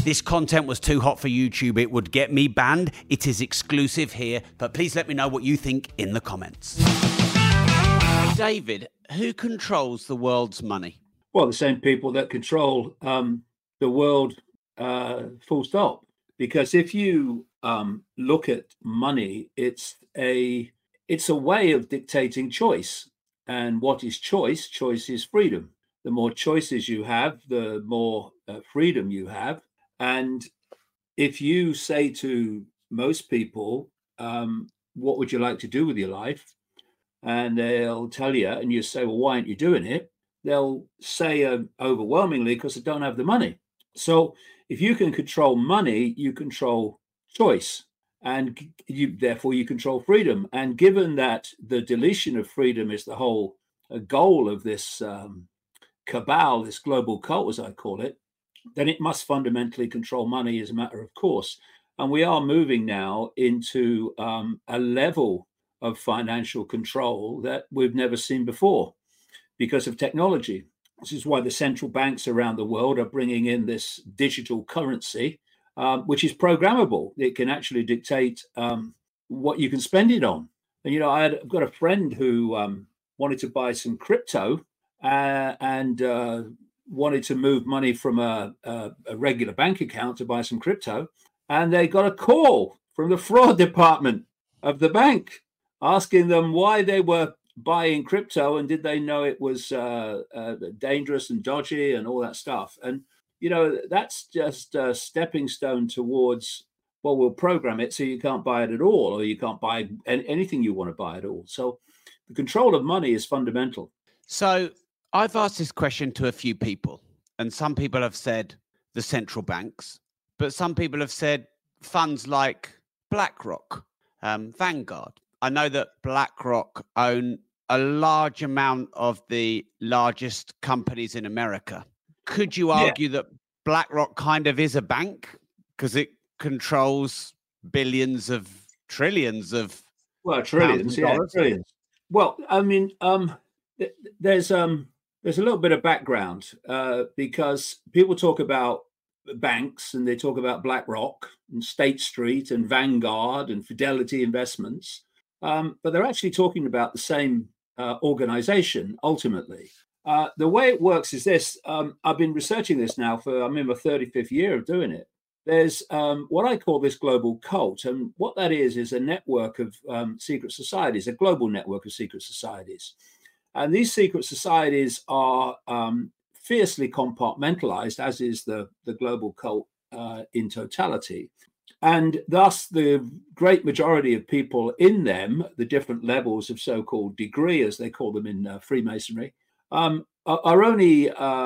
this content was too hot for YouTube, it would get me banned. It is exclusive here, but please let me know what you think in the comments. David, who controls the world's money? Well, the same people that control the world, full stop. Because if you look at money, it's a way of dictating choice. And what is choice? Choice is freedom. The more choices you have, the more freedom you have. And if you say to most people, what would you like to do with your life? And they'll tell you, and you say, well, why aren't you doing it? They'll say overwhelmingly, because they don't have the money. So if you can control money, you control choice, and therefore you control freedom. And given that the deletion of freedom is the whole goal of this cabal, this global cult, as I call it, then it must fundamentally control money as a matter of course. And we are moving now into a level of financial control that we've never seen before because of technology. This is why the central banks around the world are bringing in this digital currency, which is programmable. It can actually dictate what you can spend it on. And, you know, I've got a friend who wanted to buy some crypto and wanted to move money from a regular bank account to buy some crypto. And they got a call from the fraud department of the bank asking them why they were buying crypto and did they know it was dangerous and dodgy and all that stuff. And, you know, that's just a stepping stone towards, well, we'll program it so you can't buy it at all, or you can't buy anything you want to buy at all. So the control of money is fundamental. So I've asked this question to a few people, and some people have said the central banks, but some people have said funds like BlackRock, Vanguard. I know that BlackRock own a large amount of the largest companies in America. Could you argue that BlackRock kind of is a bank because it controls billions of trillions of trillions. Well, I mean, there's a little bit of background because people talk about banks and they talk about BlackRock and State Street and Vanguard and Fidelity Investments, but they're actually talking about the same organization ultimately. The way it works is this. I've been researching this now I'm in my 35th year of doing it. There's what I call this global cult. And what that is a network of secret societies, a global network of secret societies. And these secret societies are fiercely compartmentalized, as is the global cult in totality. And thus, the great majority of people in them, the different levels of so-called degree, as they call them in Freemasonry, are only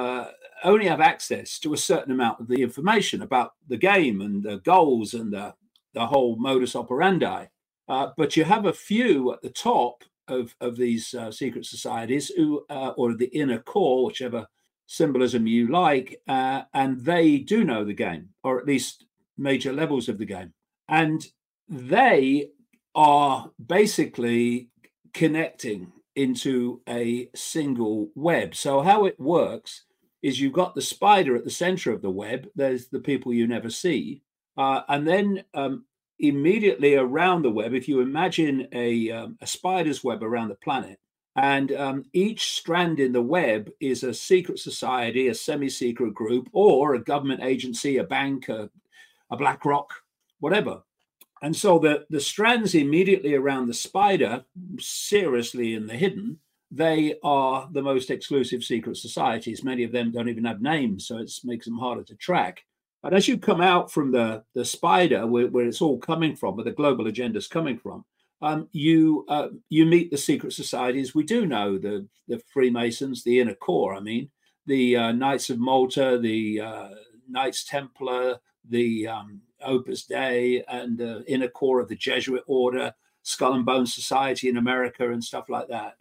have access to a certain amount of the information about the game and the goals and the whole modus operandi. But you have a few at the top of these secret societies who, or the inner core, whichever symbolism you like, and they do know the game, or at least major levels of the game. And they are basically connecting into a single web. So how it works is you've got the spider at the center of the web. There's the people you never see. And then immediately around the web, if you imagine a spider's web around the planet, and each strand in the web is a secret society, a semi-secret group, or a government agency, a bank, a BlackRock, whatever. And so the strands immediately around the spider, seriously in the hidden, they are the most exclusive secret societies. Many of them don't even have names, so it makes them harder to track. And as you come out from the spider, where it's all coming from, where the global agenda is coming from, you meet the secret societies. We do know the Freemasons, the inner core. I mean, the Knights of Malta, the Knights Templar, the Opus Dei, and the inner core of the Jesuit order, Skull and Bone Society in America, and stuff like that.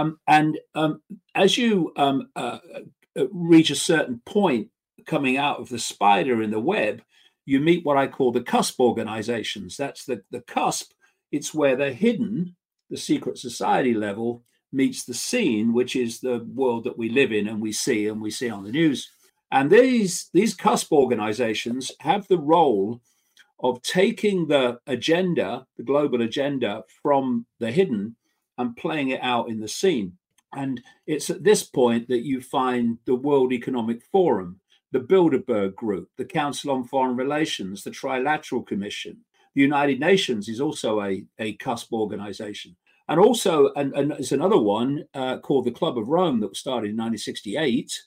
As you reach a certain point coming out of the spider in the web, you meet what I call the cusp organizations. That's the cusp. It's where the hidden, the secret society level, meets the seen, which is the world that we live in and we see on the news. And these cusp organizations have the role of taking the agenda, the global agenda, from the hidden and playing it out in the seen. And it's at this point that you find the World Economic Forum, the Bilderberg Group, the Council on Foreign Relations, the Trilateral Commission. The United Nations is also a cusp organization. And also, and there's another one called the Club of Rome that was started in 1968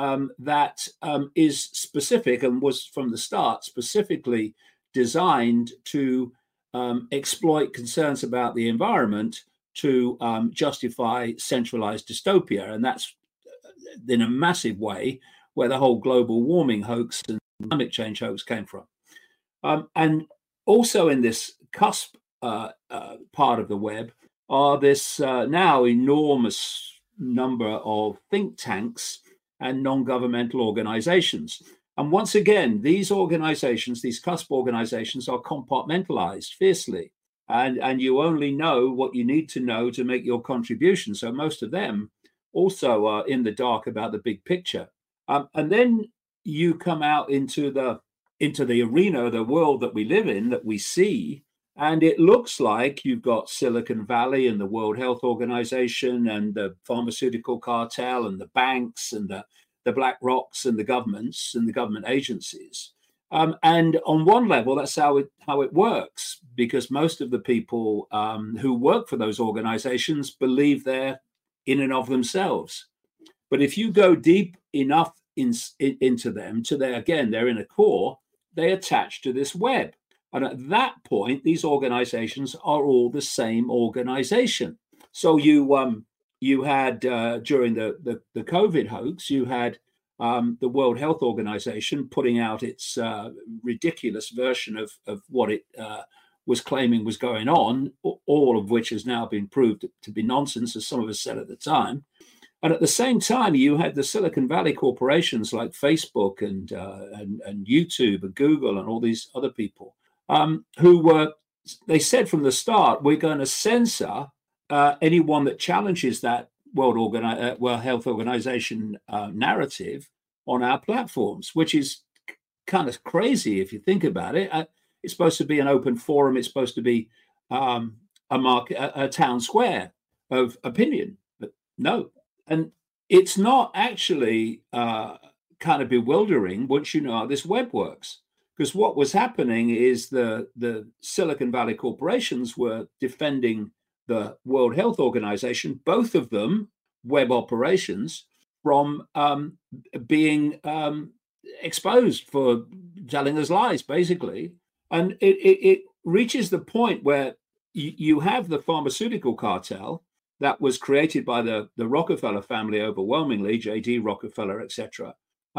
that is specific and was from the start specifically designed to exploit concerns about the environment to justify centralized dystopia. And that's in a massive way where the whole global warming hoax and climate change hoax came from. And also in this cusp part of the web are this now enormous number of think tanks and non-governmental organizations. And once again, these organizations, these cusp organizations, are compartmentalized fiercely. And you only know what you need to know to make your contribution. So most of them also are in the dark about the big picture. And then you come out into the arena, the world that we live in, that we see, and it looks like you've got Silicon Valley and the World Health Organization and the pharmaceutical cartel and the banks and the Black Rocks and the governments and the government agencies. And on one level, that's how it works, because most of the people who work for those organizations believe they're in and of themselves. But if you go deep enough into them, they're in a core, they attach to this web. And at that point, these organizations are all the same organization. So you had during the COVID hoax, you had the World Health Organization putting out its ridiculous version of what it was claiming was going on, all of which has now been proved to be nonsense, as some of us said at the time. And at the same time, you had the Silicon Valley corporations like Facebook and YouTube and Google and all these other people they said from the start, we're going to censor anyone that challenges that World Health Organization narrative on our platforms, which is kind of crazy if you think about it. It's supposed to be an open forum. It's supposed to be a town square of opinion, but no. And it's not actually kind of bewildering once you know how this web works. Because what was happening is the Silicon Valley corporations were defending the World Health Organization, both of them web operations, from being exposed for telling us lies, basically. And it reaches the point where you have the pharmaceutical cartel that was created by the Rockefeller family overwhelmingly, J.D. Rockefeller, etc.,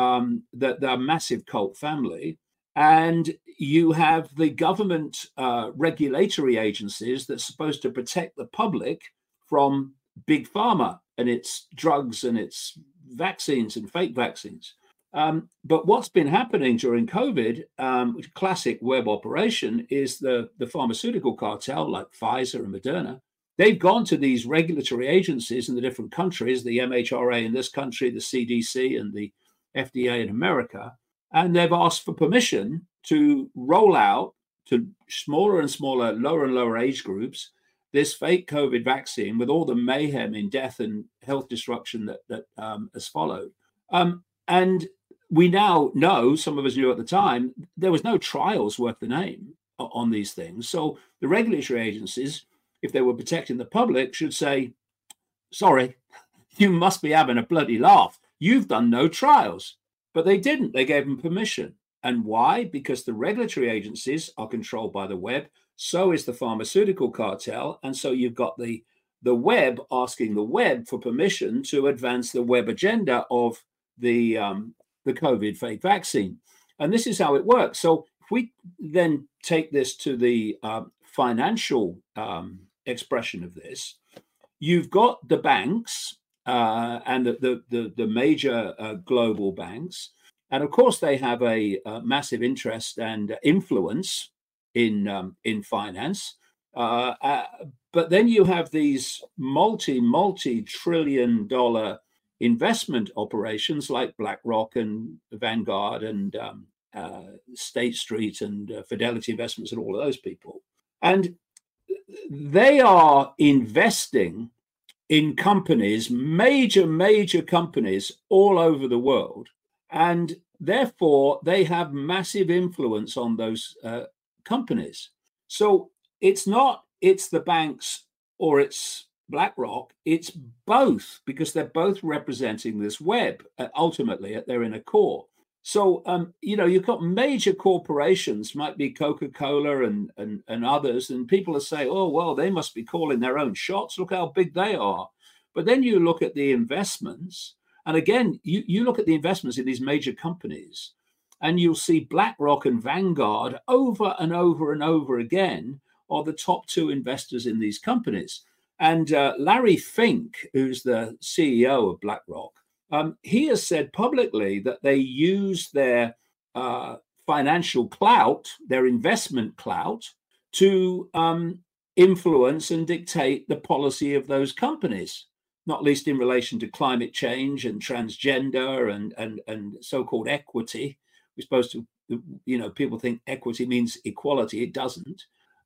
the massive cult family. And you have the government regulatory agencies that's supposed to protect the public from big pharma and its drugs and its vaccines and fake vaccines. But what's been happening during COVID, classic web operation, is the pharmaceutical cartel like Pfizer and Moderna. They've gone to these regulatory agencies in the different countries, the MHRA in this country, the CDC and the FDA in America, and they've asked for permission to roll out to smaller and smaller, lower and lower age groups this fake COVID vaccine with all the mayhem in death and health destruction that has followed. And we now know, some of us knew at the time, there was no trials worth the name on these things. So the regulatory agencies, if they were protecting the public, should say, sorry, you must be having a bloody laugh. You've done no trials. But they didn't. They gave them permission. And why? Because the regulatory agencies are controlled by the web. So is the pharmaceutical cartel. And so you've got the web asking the web for permission to advance the web agenda of the COVID fake vaccine. And this is how it works. So if we then take this to the financial expression of this, you've got the banks and the major global banks. And of course, they have a massive interest and influence in finance. But then you have these multi-trillion-dollar investment operations like BlackRock and Vanguard and State Street and Fidelity Investments and all of those people. And they are investing in companies, major companies all over the world. And therefore, they have massive influence on those companies. So it's the banks or it's BlackRock, it's both, because they're both representing this web ultimately at their inner core. So, you've got major corporations, might be Coca-Cola and others, and people are saying, oh, well, they must be calling their own shots. Look how big they are. But then you look at the investments, and again, you look at the investments in these major companies, and you'll see BlackRock and Vanguard over and over and over again are the top two investors in these companies. And Larry Fink, who's the CEO of BlackRock, he has said publicly that they use their financial clout, their investment clout, to influence and dictate the policy of those companies, not least in relation to climate change and transgender and so-called equity. We're supposed to, people think equity means equality. It doesn't.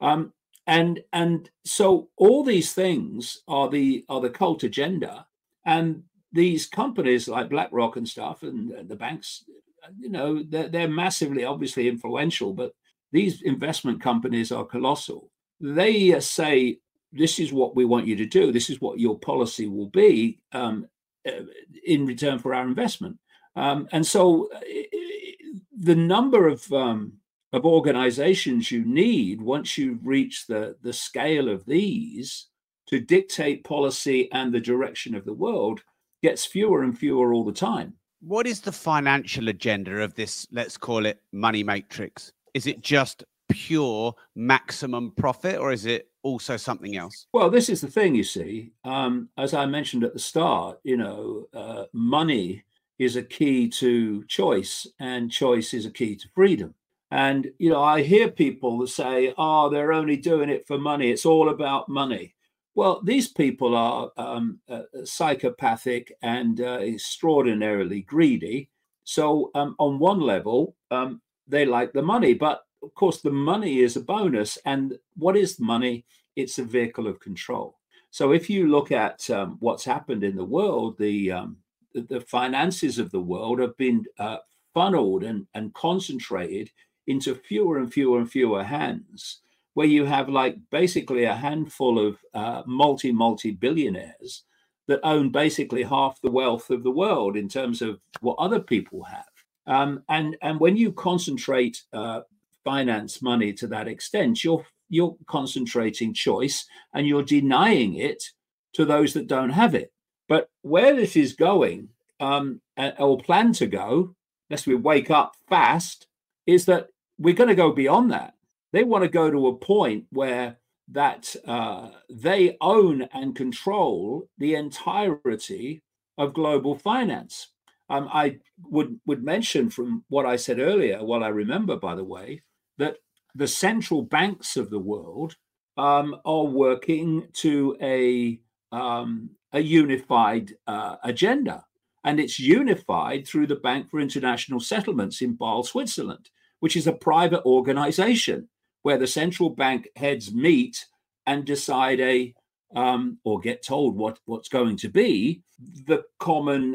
And so all these things are the cult agenda, and these companies like BlackRock and stuff and the banks, they're massively obviously influential, but these investment companies are colossal. They say, this is what we want you to do. This is what your policy will be in return for our investment. And so the number of organizations you need once you've reached the scale of these to dictate policy and the direction of the world gets fewer and fewer all the time. What is the financial agenda of this, let's call it money matrix? Is it just pure maximum profit, or is it also something else? Well, this is the thing, you see. As I mentioned at the start, money is a key to choice, and choice is a key to freedom. And, I hear people that say, oh, they're only doing it for money. It's all about money. Well, these people are psychopathic and extraordinarily greedy. So on one level, they like the money. But of course, the money is a bonus. And what is money? It's a vehicle of control. So if you look at what's happened in the world, the finances of the world have been funneled and concentrated into fewer and fewer and fewer hands, where you have like basically a handful of multi-billionaires that own basically half the wealth of the world in terms of what other people have. And when you concentrate finance money to that extent, you're concentrating choice and you're denying it to those that don't have it. But where this is going, or plan to go, unless we wake up fast, is that we're going to go beyond that. They want to go to a point where that they own and control the entirety of global finance. I would mention from what I said earlier, what I remember, by the way, that the central banks of the world are working to a unified agenda. And it's unified through the Bank for International Settlements in Basel, Switzerland, which is a private organization where the central bank heads meet and decide or get told what's going to be the common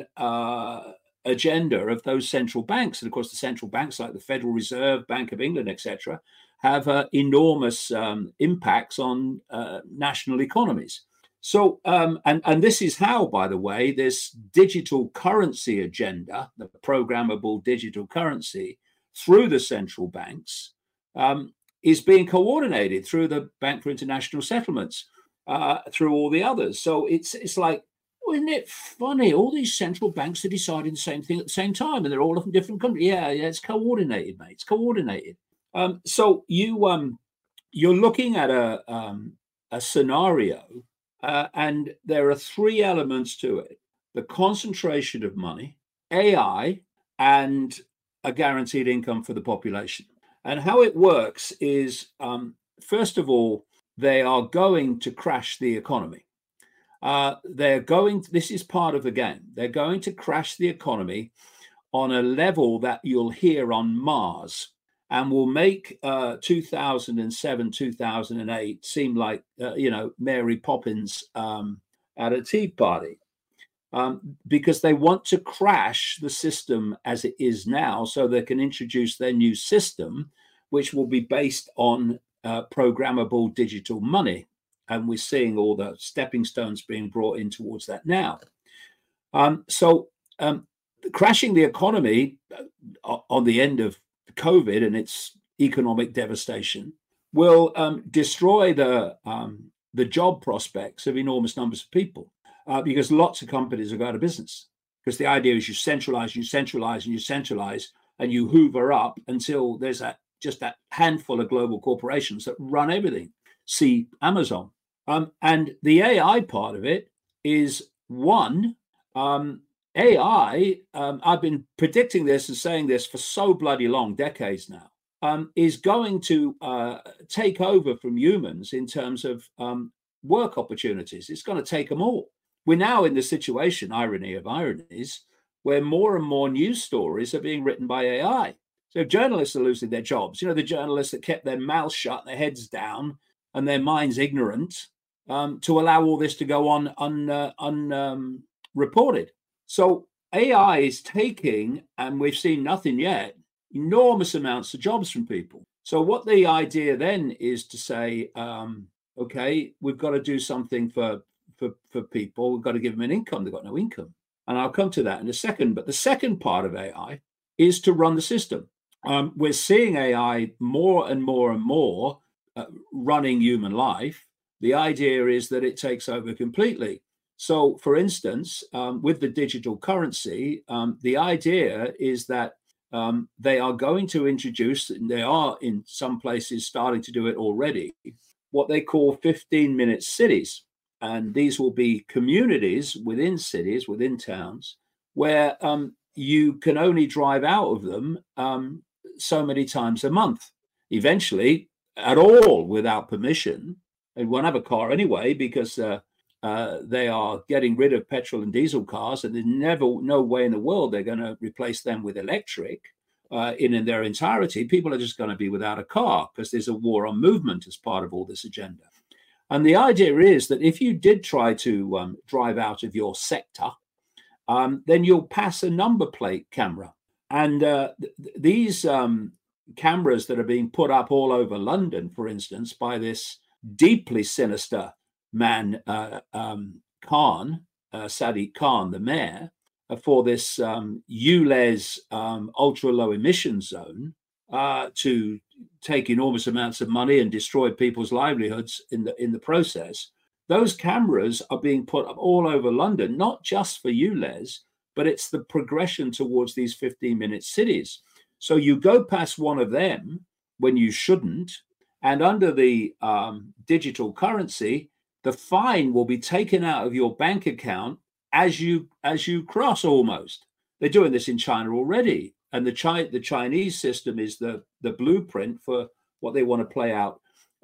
agenda of those central banks. And of course, the central banks like the Federal Reserve, Bank of England, etc., have enormous impacts on national economies. So, and this is how, by the way, this digital currency agenda, the programmable digital currency through the central banks, is being coordinated through the Bank for International Settlements, through all the others. So it's like, isn't it funny? All these central banks are deciding the same thing at the same time, and they're all from different countries. Yeah, it's coordinated, mate. It's coordinated. So you're looking at a scenario, and there are three elements to it: the concentration of money, AI, and a guaranteed income for the population. And how it works is, first of all, they are going to crash the economy. This is part of the game. They're going to crash the economy on a level that you'll hear on Mars, and will make 2007, 2008 seem like, Mary Poppins at a tea party. Because they want to crash the system as it is now so they can introduce their new system, which will be based on programmable digital money. And we're seeing all the stepping stones being brought in towards that now. Crashing the economy on the end of COVID and its economic devastation will destroy the job prospects of enormous numbers of people. Because lots of companies are going out of business. Because the idea is you centralize, and you hoover up until there's just that handful of global corporations that run everything. See Amazon. And the AI part of it is one. AI, I've been predicting this and saying this for so bloody long, decades now, is going to take over from humans in terms of work opportunities. It's going to take them all. We're now in the situation, irony of ironies, where more and more news stories are being written by AI. So journalists are losing their jobs. The journalists that kept their mouths shut, their heads down, and their minds ignorant to allow all this to go on unreported. So AI is taking, and we've seen nothing yet, enormous amounts of jobs from people. So what the idea then is to say, okay, we've got to do something for people. We've got to give them an income. They've got no income. And I'll come to that in a second. But the second part of AI is to run the system. We're seeing AI more and more and more running human life. The idea is that it takes over completely. So, for instance, with the digital currency, the idea is that they are going to introduce, and they are in some places starting to do it already, what they call 15-minute cities. And these will be communities within cities, within towns, where you can only drive out of them so many times a month. Eventually, at all without permission. They won't have a car anyway because they are getting rid of petrol and diesel cars, and there's no way in the world they're going to replace them with electric in their entirety. People are just going to be without a car because there's a war on movement as part of all this agenda. And the idea is that if you did try to drive out of your sector, then you'll pass a number plate camera. And these cameras that are being put up all over London, for instance, by this deeply sinister man, Khan, Sadiq Khan, the mayor, for this ULEZ ultra low emission zone to take enormous amounts of money and destroy people's livelihoods in the process. Those cameras are being put up all over London, not just for ULEZ, but it's the progression towards these 15-minute cities. So you go past one of them when you shouldn't, and under the digital currency, the fine will be taken out of your bank account as you cross almost. They're doing this in China already. And the Chinese system is the blueprint for what they want to play out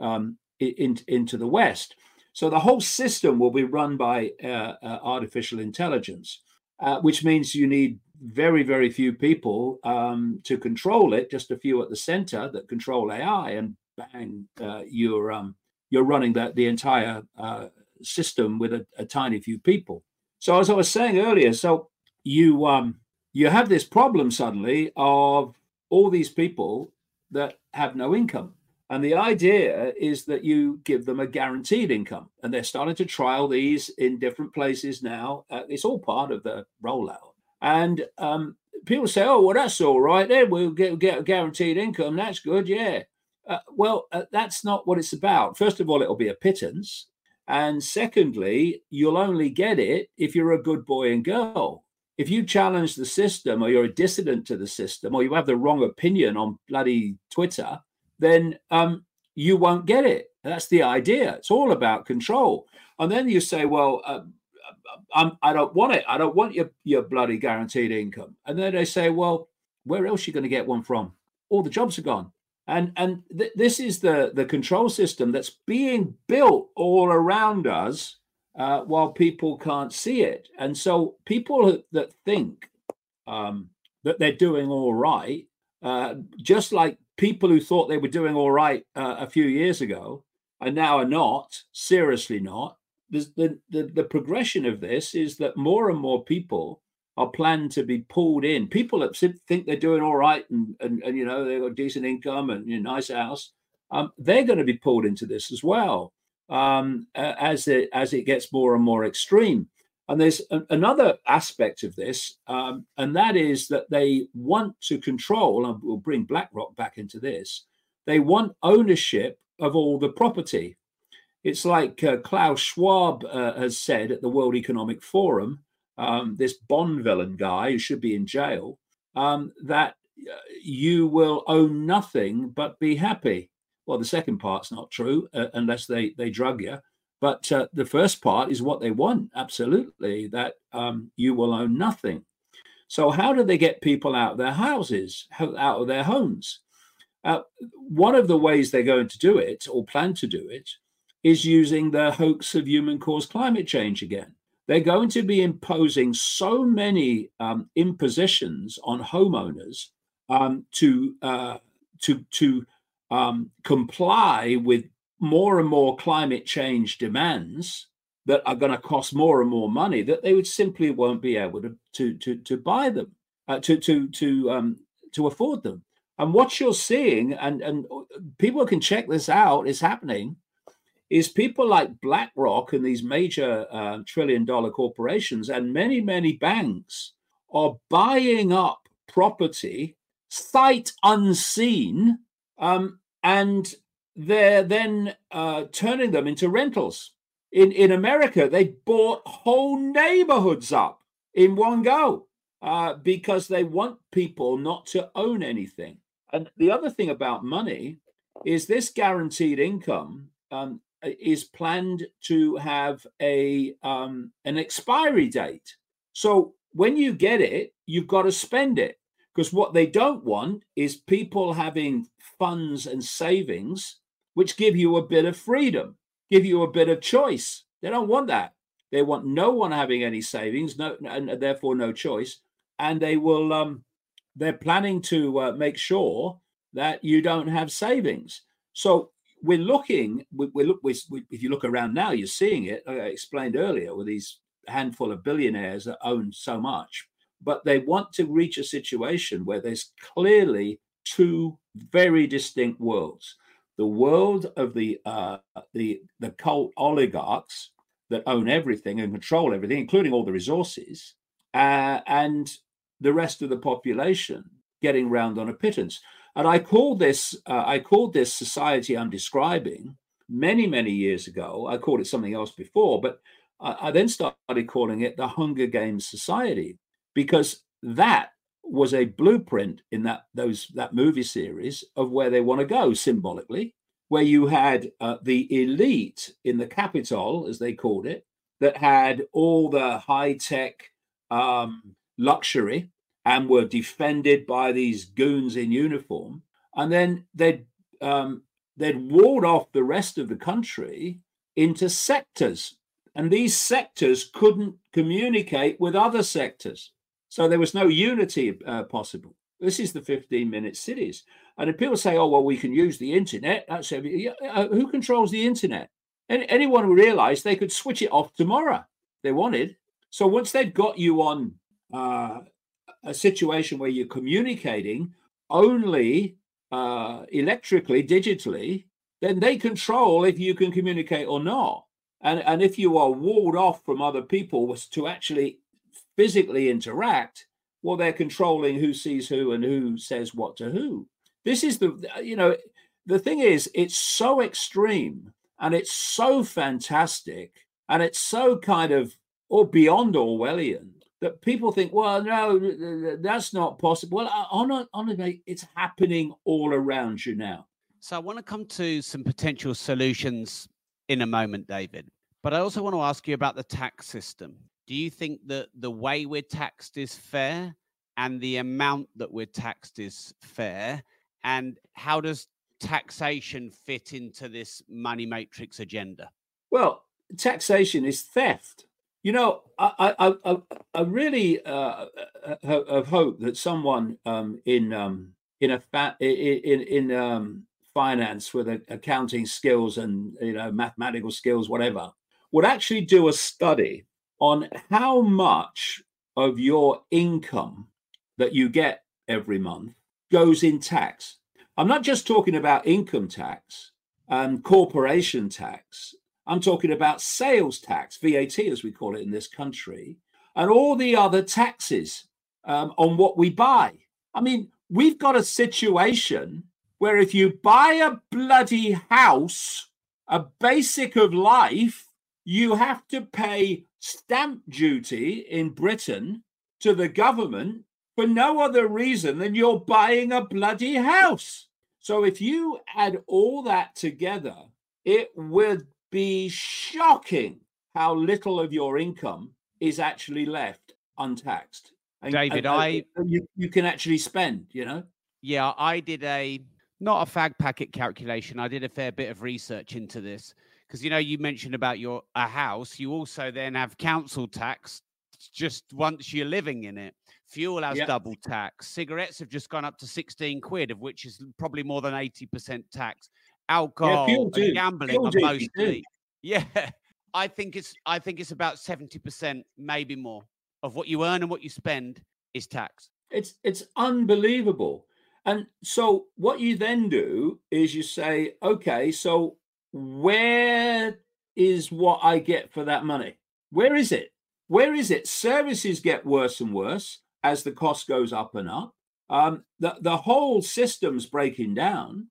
into the West. So the whole system will be run by artificial intelligence, which means you need very, very few people to control it, just a few at the center that control AI, and bang, you're running the entire system with a tiny few people. So as I was saying earlier, so you have this problem suddenly of all these people that have no income. And the idea is that you give them a guaranteed income. And they're starting to trial these in different places now. It's all part of the rollout. And people say, oh, well, that's all right. Then we'll get a guaranteed income. That's good. Yeah. That's not what it's about. First of all, it'll be a pittance. And secondly, you'll only get it if you're a good boy and girl. If you challenge the system, or you're a dissident to the system, or you have the wrong opinion on bloody Twitter, then you won't get it. That's the idea. It's all about control. And then you say, well, I don't want it. I don't want your bloody guaranteed income. And then they say, well, where else are you going to get one from? All the jobs are gone. And this is the control system that's being built all around us while people can't see it. And so people that think that they're doing all right, just like people who thought they were doing all right a few years ago and now are not, seriously not. The progression of this is that more and more people are planned to be pulled in. People that think they're doing all right and you know, they've got decent income and a nice house, they're going to be pulled into this as well, as it gets more and more extreme. And there's another aspect of this, and that is that they want to control, and we'll bring BlackRock back into this, they want ownership of all the property. It's like Klaus Schwab has said at the World Economic Forum, this Bond villain guy who should be in jail, that you will own nothing but be happy. Well, the second part's not true, unless they drug you. But the first part is what they want, absolutely, that you will own nothing. So how do they get people out of their houses, out of their homes? One of the ways they're going to do it, or plan to do it, is using the hoax of human-caused climate change again. They're going to be imposing so many impositions on homeowners to comply with more and more climate change demands that are going to cost more and more money, that they would simply won't be able to buy them, to afford them. And what you're seeing, and people can check this out, is happening, is people like BlackRock and these major trillion-dollar corporations and many, many banks are buying up property sight unseen, and they're then turning them into rentals. In America, they bought whole neighborhoods up in one go because they want people not to own anything. And the other thing about money is this guaranteed income is planned to have an expiry date. So when you get it, you've got to spend it. Because what they don't want is people having funds and savings which give you a bit of freedom, give you a bit of choice. They don't want that. They want no one having any savings, and therefore no choice. And they will. They're planning to make sure that you don't have savings. So we're looking. If you look around now, you're seeing it. I explained earlier with these handful of billionaires that own so much. But they want to reach a situation where there's clearly two very distinct worlds: the world of the cult oligarchs that own everything and control everything, including all the resources, and the rest of the population getting round on a pittance. And I called this society I'm describing many years ago. I called it something else before, but I then started calling it the Hunger Games Society, because that was a blueprint in that movie series of where they want to go symbolically, where you had the elite in the Capitol, as they called it, that had all the high-tech luxury and were defended by these goons in uniform. And then they'd walled off the rest of the country into sectors. And these sectors couldn't communicate with other sectors. So there was no unity possible. This is the 15-minute cities. And if people say, oh, well, we can use the internet, that's who controls the internet? Anyone would realize they could switch it off tomorrow if they wanted. So once they've got you on a situation where you're communicating only electrically, digitally, then they control if you can communicate or not. And if you are walled off from other people to actually physically interact, well, they're controlling who sees who and who says what to who. This is the thing is, it's so extreme and it's so fantastic and it's so kind of or beyond Orwellian that people think, well, no, that's not possible. Well, honestly, it's happening all around you now. So I want to come to some potential solutions in a moment, David. But I also want to ask you about the tax system. Do you think that the way we're taxed is fair and the amount that we're taxed is fair? And how does taxation fit into this money matrix agenda? Well, taxation is theft. You know, I really have hope that someone in finance with accounting skills and mathematical skills, whatever, would actually do a study on how much of your income that you get every month goes in tax. I'm not just talking about income tax and corporation tax. I'm talking about sales tax, VAT, as we call it in this country, and all the other taxes on what we buy. I mean, we've got a situation where if you buy a bloody house, a basic of life, you have to pay stamp duty in Britain to the government for no other reason than you're buying a bloody house. So if you add all that together, it would be shocking how little of your income is actually left untaxed. David, you can actually spend, Yeah, I did not a fag packet calculation. I did a fair bit of research into this because, you mentioned about a house. You also then have council tax just once you're living in it. Fuel has double tax. Cigarettes have just gone up to 16 quid, of which is probably more than 80% tax. Alcohol and gambling are mostly. Yeah, I think it's about 70%, maybe more, of what you earn and what you spend is tax. It's unbelievable. And so what you then do is you say, okay, so where is what I get for that money? Where is it? Where is it? Services get worse and worse as the cost goes up and up. The whole system's breaking down.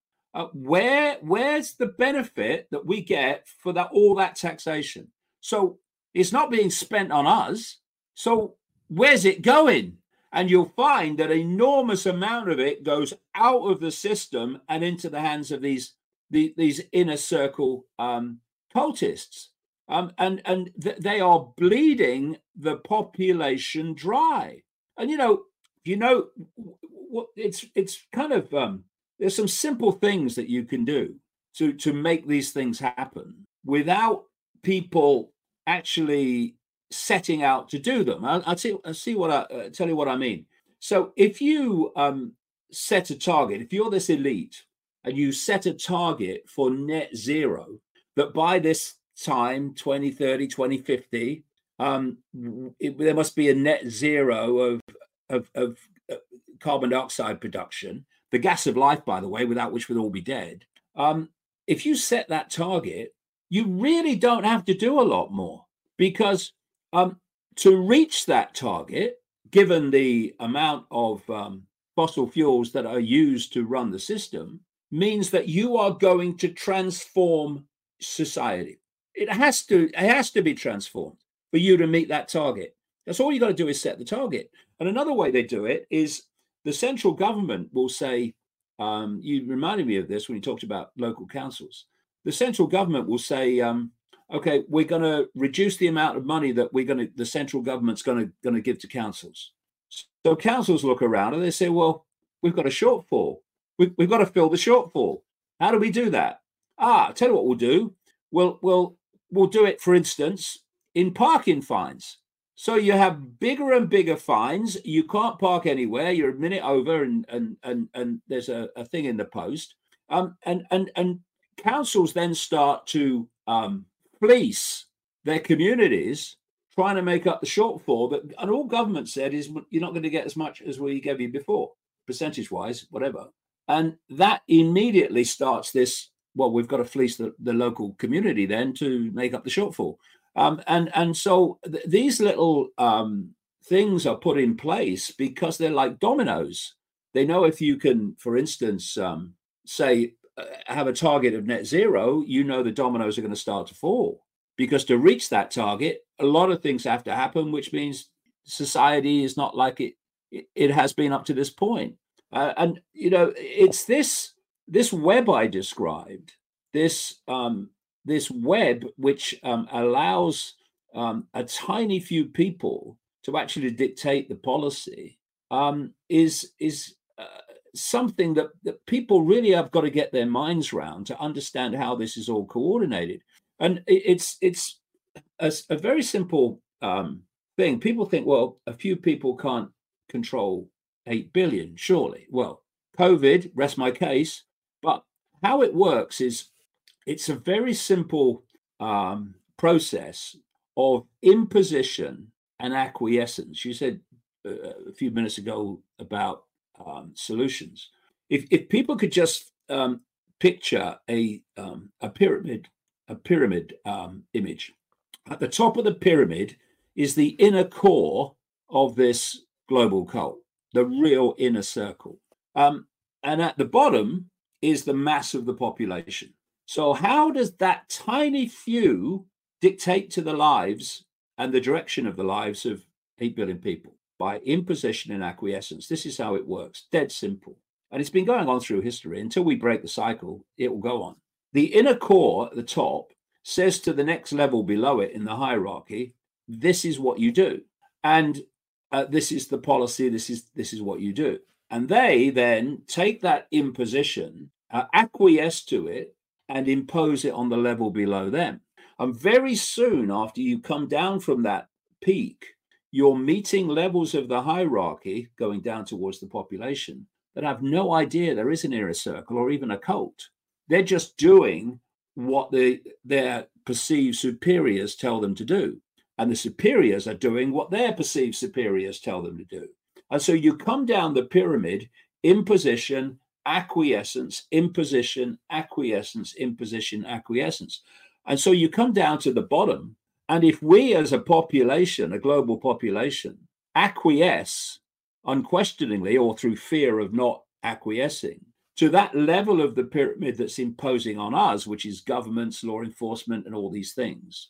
Where's the benefit that we get for all that taxation? So it's not being spent on us. So where's it going? And you'll find that an enormous amount of it goes out of the system and into the hands of these inner circle cultists. And they are bleeding the population dry. And it's kind of there's some simple things that you can do to make these things happen without people actually setting out to do them. I'll tell you what I mean. So if you set a target, if you're this elite and you set a target for net zero, that by this time, 2030, 2050, there must be a net zero of carbon dioxide production, the gas of life, by the way, without which we'd all be dead. If you set that target, you really don't have to do a lot more, because to reach that target, given the amount of fossil fuels that are used to run the system, means that you are going to transform society. It has to be transformed for you to meet that target. That's all you got to do is set the target. And another way they do it is the central government will say, you reminded me of this when you talked about local councils. The central government will say, okay, we're going to reduce the amount of money that the central government's going to give to councils. So councils look around and they say, well, we've got a shortfall. We've got to fill the shortfall. How do we do that? I'll tell you what we'll do. We'll do it, for instance, in parking fines. So you have bigger and bigger fines. You can't park anywhere. You're a minute over, and there's a thing in the post. And councils then start to fleece their communities, trying to make up the shortfall. And all government said is you're not going to get as much as we gave you before, percentage-wise, whatever. And that immediately starts this. Well, we've got to fleece the local community then to make up the shortfall. And so these little things are put in place because they're like dominoes. They know if you can, for instance, say, have a target of net zero, the dominoes are going to start to fall. Because to reach that target, a lot of things have to happen, which means society is not like it has been up to this point. It's this web I described, this web which allows a tiny few people to actually dictate the policy, is something that people really have got to get their minds around to understand how this is all coordinated. And it's a very simple thing. People think, well, a few people can't control 8 billion, surely. Well, COVID, rest my case. But how it works is it's a very simple process of imposition and acquiescence. You said a few minutes ago about solutions. If people could just picture a pyramid image, at the top of the pyramid is the inner core of this global cult, the real inner circle, and at the bottom is the mass of the population. So how does that tiny few dictate to the lives and the direction of the lives of 8 billion people? By imposition and acquiescence. This is how it works. Dead simple. And it's been going on through history. Until we break the cycle, it will go on. The inner core at the top says to the next level below it in the hierarchy, this is what you do. And this is the policy. This is what you do. And they then take that imposition, acquiesce to it, and impose it on the level below them. And very soon after you come down from that peak, you're meeting levels of the hierarchy going down towards the population that have no idea there is an inner circle or even a cult. They're just doing what their perceived superiors tell them to do. And the superiors are doing what their perceived superiors tell them to do. And so you come down the pyramid, imposition, acquiescence, imposition, acquiescence, imposition, acquiescence. And so you come down to the bottom. And if we as a population, a global population, acquiesce unquestioningly or through fear of not acquiescing to that level of the pyramid that's imposing on us, which is governments, law enforcement, and all these things,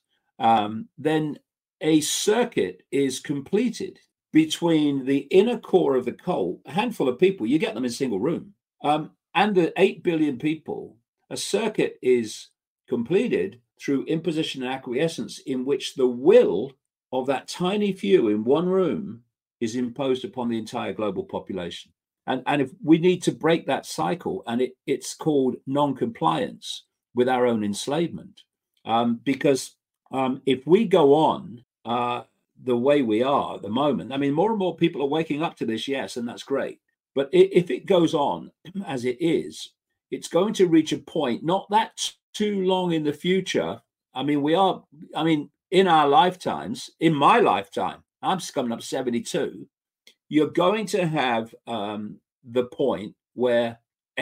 then a circuit is completed between the inner core of the cult, a handful of people, you get them in a single room, and the 8 billion people. A circuit is completed through imposition and acquiescence, in which the will of that tiny few in one room is imposed upon the entire global population. And if we need to break that cycle, and it's called non-compliance with our own enslavement, because if we go on the way we are at the moment, I mean, more and more people are waking up to this, yes, and that's great. But if it goes on as it is, it's going to reach a point, not that too long in the future. I mean, in our lifetimes, in my lifetime, I'm just coming up 72, you're going to have the point where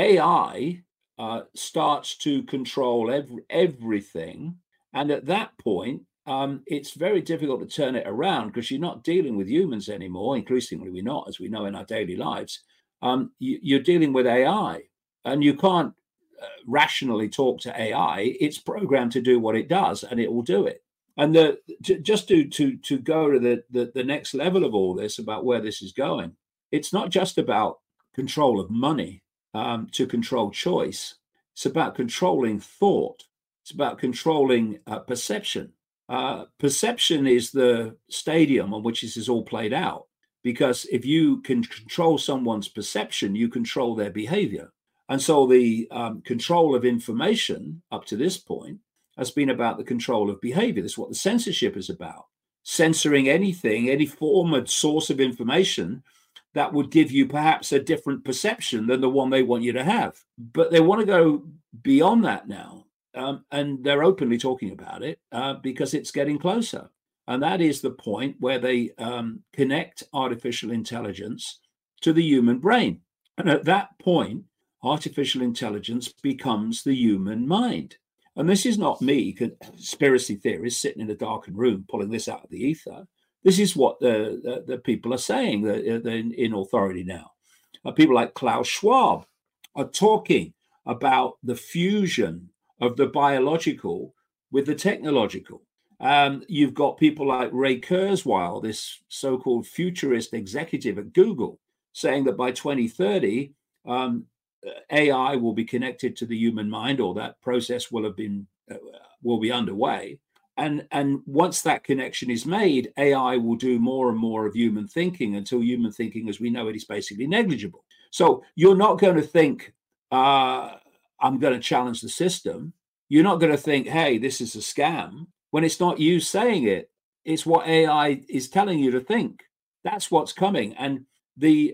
AI starts to control everything. And at that point, it's very difficult to turn it around, because you're not dealing with humans anymore. Increasingly, we're not, as we know in our daily lives. You're dealing with AI, and you can't rationally talk to AI. It's programmed to do what it does, and it will do it. And just to go to the next level of all this, about where this is going, it's not just about control of money to control choice. It's about controlling thought. It's about controlling perception. Perception is the stadium on which this is all played out, because if you can control someone's perception, you control their behavior. And so the control of information up to this point has been about the control of behavior. This is what the censorship is about. Censoring anything, any form of source of information that would give you perhaps a different perception than the one they want you to have. But they want to go beyond that now. And they're openly talking about it because it's getting closer. And that is the point where they connect artificial intelligence to the human brain. And at that point, artificial intelligence becomes the human mind. And this is not me, conspiracy theorists sitting in a darkened room pulling this out of the ether. This is what the people are saying in authority now. People like Klaus Schwab are talking about the fusion of the biological with the technological. You've got people like Ray Kurzweil, this so-called futurist executive at Google, saying that by 2030, AI will be connected to the human mind, or that process will be underway. And once that connection is made, AI will do more and more of human thinking, until human thinking as we know it is basically negligible. So you're not going to think, I'm going to challenge the system. You're not going to think, hey, this is a scam. when it's not you saying it, it's what AI is telling you to think. That's what's coming. And the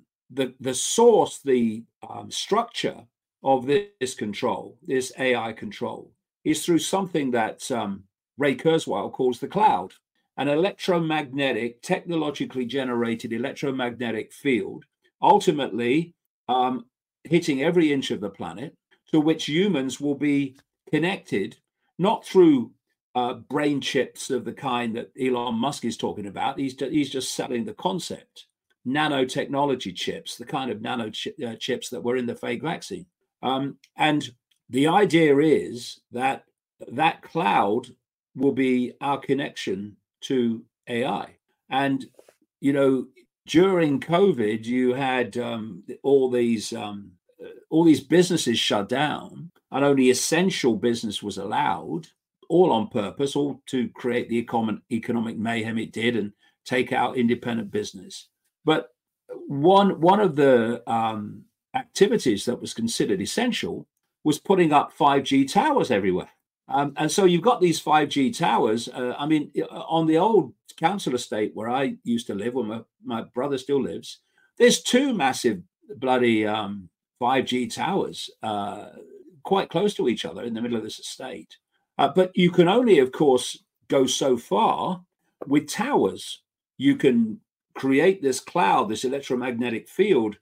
source, the structure of this control, this AI control, is through something that Ray Kurzweil calls the cloud, an electromagnetic, technologically generated electromagnetic field, ultimately hitting every inch of the planet, to which humans will be connected, not through brain chips of the kind that Elon Musk is talking about. He's just selling the concept. Nanotechnology chips, the kind of nano chips that were in the fake vaccine. And the idea is that that cloud will be our connection to AI. And, you know, during COVID, you had all these businesses shut down, and only essential business was allowed, all on purpose, all to create the economic mayhem it did and take out independent business. But one of the activities that was considered essential was putting up 5G towers everywhere. And so you've got these 5G towers. I mean, on the old council estate where I used to live, where my brother still lives, there's two massive bloody 5G towers quite close to each other in the middle of this estate. But you can only, of course, go so far with towers. You can create this cloud, this electromagnetic field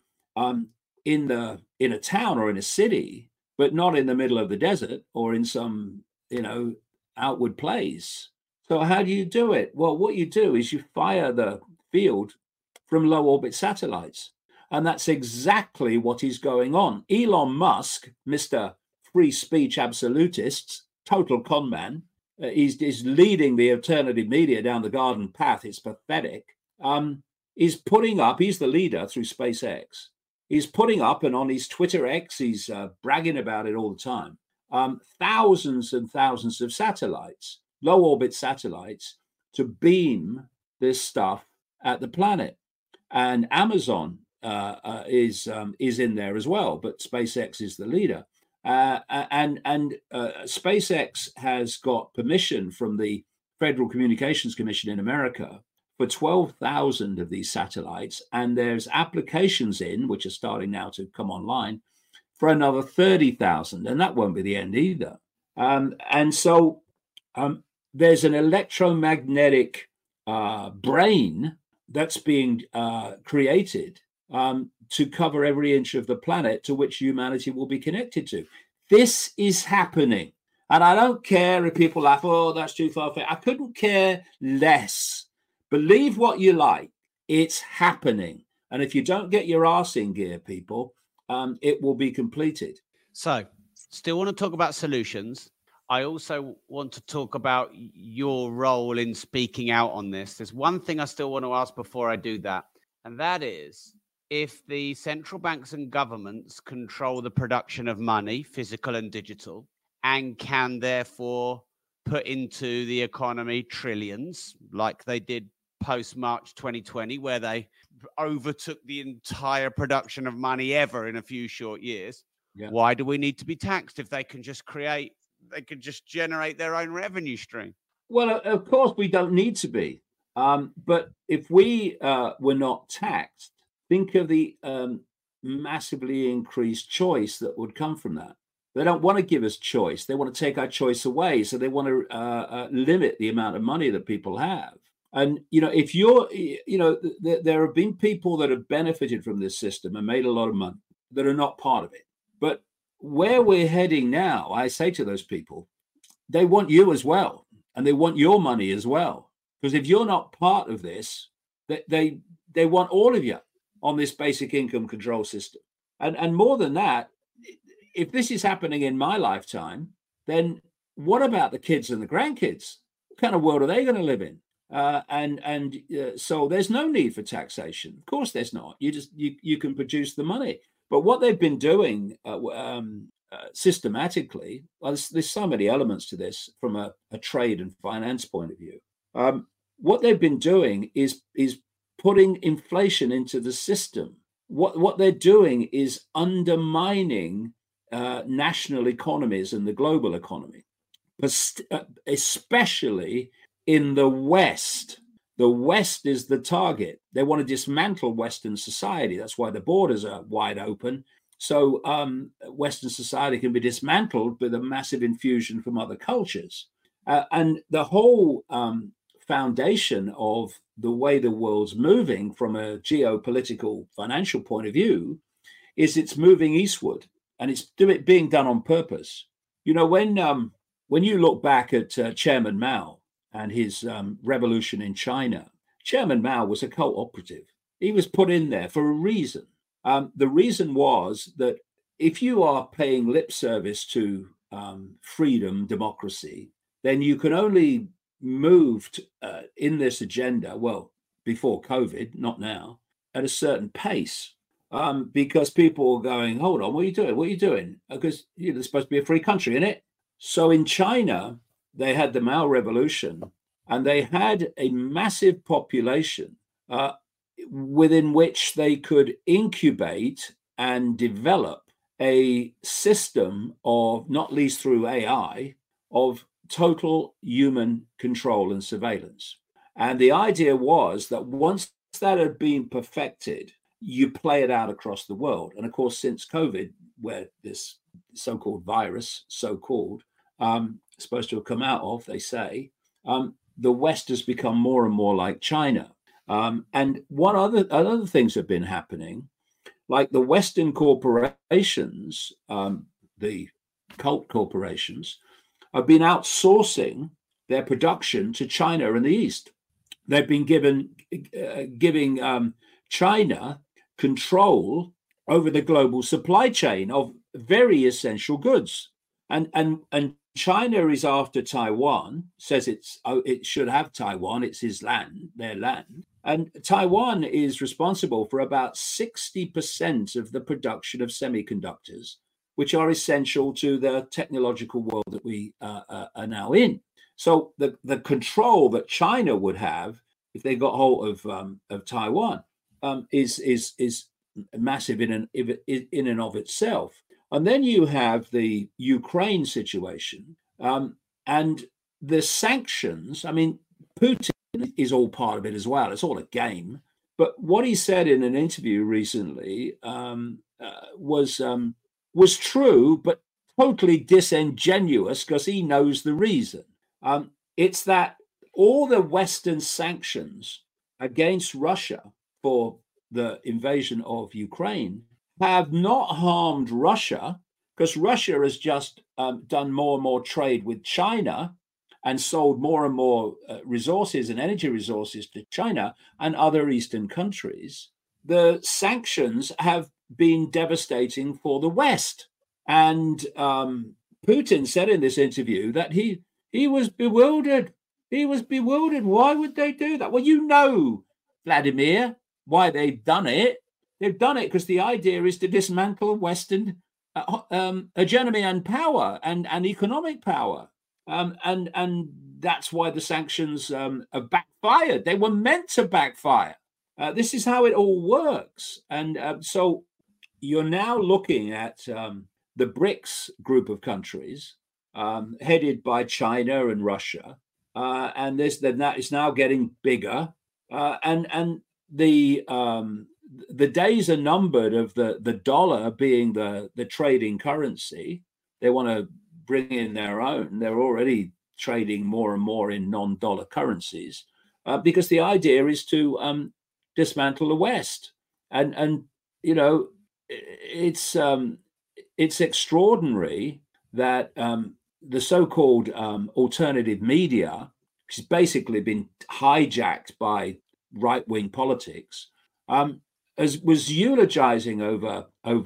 in a town or in a city, but not in the middle of the desert or in some, you know, outward place. So how do you do it? Well, what you do is you fire the field from low orbit satellites. And that's exactly what is going on. Elon Musk, Mr. Free Speech Absolutist, total con man, is leading the alternative media down the garden path. It's pathetic. He's putting up, he's the leader through SpaceX. He's putting up, and on his Twitter X, he's bragging about it all the time, thousands and thousands of satellites, low orbit satellites, to beam this stuff at the planet. And Amazon is in there as well, but SpaceX is the leader. And SpaceX has got permission from the Federal Communications Commission in America for 12,000 of these satellites, and there's applications in, which are starting now to come online, for another 30,000, and that won't be the end either. And so there's an electromagnetic brain that's being created to cover every inch of the planet to which humanity will be connected to. This is happening. And I don't care if people laugh, oh, that's too far. I couldn't care less. Believe what you like. It's happening. And if you don't get your arse in gear, people, it will be completed. So, still want to talk about solutions. I also want to talk about your role in speaking out on this. There's one thing I still want to ask before I do that, and that is, if the central banks and governments control the production of money, physical and digital, and can therefore put into the economy trillions, like they did post-March 2020, where they overtook the entire production of money ever in a few short years, why do we need to be taxed if they can just generate their own revenue stream? Well, of course, we don't need to be. But if we were not taxed, think of the massively increased choice that would come from that. They don't want to give us choice. They want to take our choice away. So they want to limit the amount of money that people have. And, you know, if there have been people that have benefited from this system and made a lot of money that are not part of it. But where we're heading now, I say to those people, they want you as well. And they want your money as well. Because if you're not part of this, they want all of you on this basic income control system. And more than that, if this is happening in my lifetime, then what about the kids and the grandkids? What kind of world are they going to live in? So there's no need for taxation. Of course, there's not. You can produce the money. But what they've been doing systematically, well, there's so many elements to this from a trade and finance point of view. What they've been doing is putting inflation into the system. What they're doing is undermining national economies and the global economy especially in the West. The West is the target. They want to dismantle Western society. That's why the borders are wide open. So Western society can be dismantled with a massive infusion from other cultures. And the whole foundation of the way the world's moving from a geopolitical financial point of view is it's moving eastward, and it's being done on purpose. You know, when you look back at Chairman Mao and his revolution in China, Chairman Mao was a cult operative. He was put in there for a reason. The reason was that if you are paying lip service to freedom, democracy, then you can only move in this agenda, well, before COVID, not now, at a certain pace. Because people are going, hold on, what are you doing? What are you doing? Because there's supposed to be a free country, isn't it? So in China, they had the Mao Revolution, and they had a massive population within which they could incubate and develop a system of, not least through AI, of total human control and surveillance. And the idea was that once that had been perfected, you play it out across the world. And of course, since COVID, where this so-called virus, supposed to have come out of, they say, the West has become more and more like China. And what other things have been happening, like the Western corporations, the cult corporations, have been outsourcing their production to China and the East. They've been giving China control over the global supply chain of very essential goods. And China is after Taiwan, says it should have Taiwan, it's their land. And Taiwan is responsible for about 60% of the production of semiconductors, which are essential to the technological world that we are now in. So the control that China would have if they got hold of Taiwan is massive in and of itself. And then you have the Ukraine situation and the sanctions. I mean, Putin is all part of it as well. It's all a game. But what he said in an interview recently was true, but totally disingenuous because he knows the reason. It's that all the Western sanctions against Russia for the invasion of Ukraine have not harmed Russia, because Russia has just done more and more trade with China and sold more and more resources and energy resources to China and other Eastern countries. The sanctions have been devastating for the West. And Putin said in this interview that he was bewildered. He was bewildered. Why would they do that? Well, you know, Vladimir, why they've done it. They've done it because the idea is to dismantle Western hegemony and power and economic power. And that's why the sanctions have backfired. They were meant to backfire. This is how it all works. And so you're now looking at the BRICS group of countries headed by China and Russia. And that is now getting bigger. And the days are numbered of the dollar being the trading currency. They want to bring in their own. They're already trading more and more in non-dollar currencies because the idea is to dismantle the West. And you know, it's extraordinary that the so-called alternative media, which has basically been hijacked by right-wing politics, was eulogizing over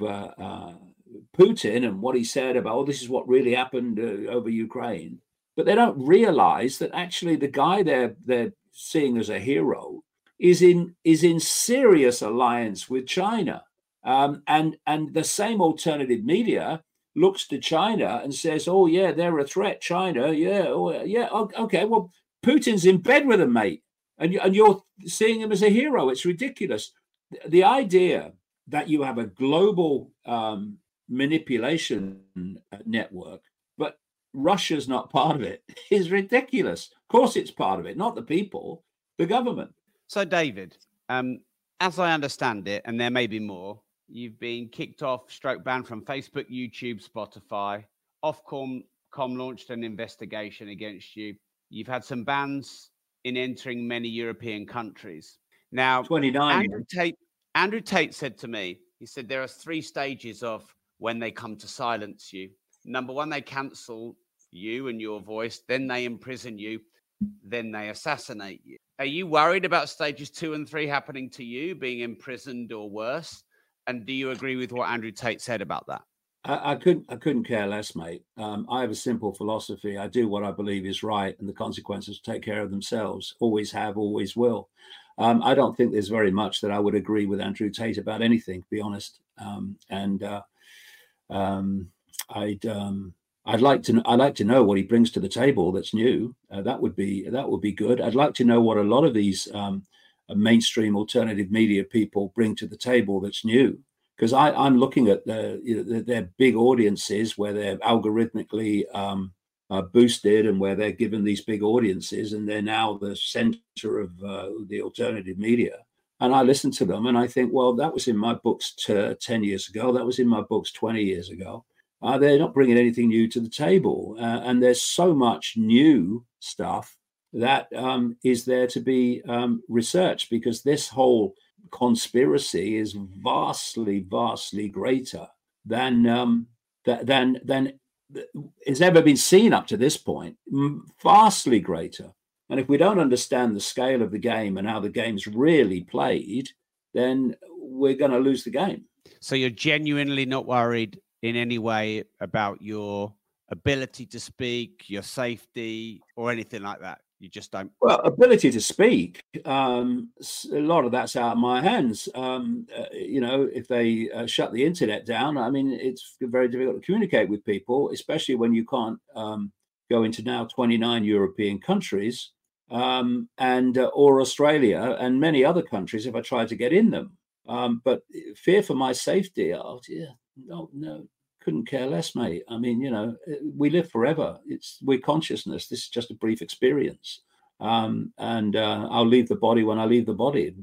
Putin and what he said about, oh, this is what really happened over Ukraine. But they don't realize that actually the guy they're seeing as a hero is in serious alliance with China. And the same alternative media looks to China and says, oh, yeah, they're a threat, China. Yeah, oh, yeah, okay, well, Putin's in bed with them, mate. And you're seeing him as a hero. It's ridiculous. The idea that you have a global manipulation network, but Russia's not part of it is ridiculous. Of course it's part of it, not the people, the government. So, David, as I understand it, and there may be more, you've been kicked off, stroke banned from Facebook, YouTube, Spotify. Ofcom launched an investigation against you. You've had some bans in entering many European countries. Now, 29. Andrew Tate said to me, he said there are 3 stages of when they come to silence you. Number 1, they cancel you and your voice. Then they imprison you. Then they assassinate you. Are you worried about stages 2 and 3 happening to you, being imprisoned or worse? And do you agree with what Andrew Tate said about that? I couldn't care less, mate. I have a simple philosophy. I do what I believe is right, and the consequences take care of themselves. Always have, always will. I don't think there's very much that I would agree with Andrew Tate about anything, to be honest. I'd like to know what he brings to the table that's new. That would be good. I'd like to know what a lot of these mainstream alternative media people bring to the table that's new. Because I'm looking at their big audiences where they're algorithmically boosted and where they're given these big audiences, and they're now the center of the alternative media. And I listen to them and I think, well, that was in my books 10 years ago. That was in my books 20 years ago. They're not bringing anything new to the table. And there's so much new stuff that is there to be researched, because this whole conspiracy is vastly greater than has ever been seen up to this point. Vastly greater. And if we don't understand the scale of the game and how the game's really played, then we're going to lose the game. So you're genuinely not worried in any way about your ability to speak, your safety, or anything like that? You just don't. Well, ability to speak, a lot of that's out of my hands. If they shut the internet down, I mean, it's very difficult to communicate with people, especially when you can't go into now 29 European countries or Australia and many other countries if I tried to get in them. But fear for my safety, no, couldn't care less, mate. I mean, we live forever. We're consciousness. This is just a brief experience. I'll leave the body when I leave the body,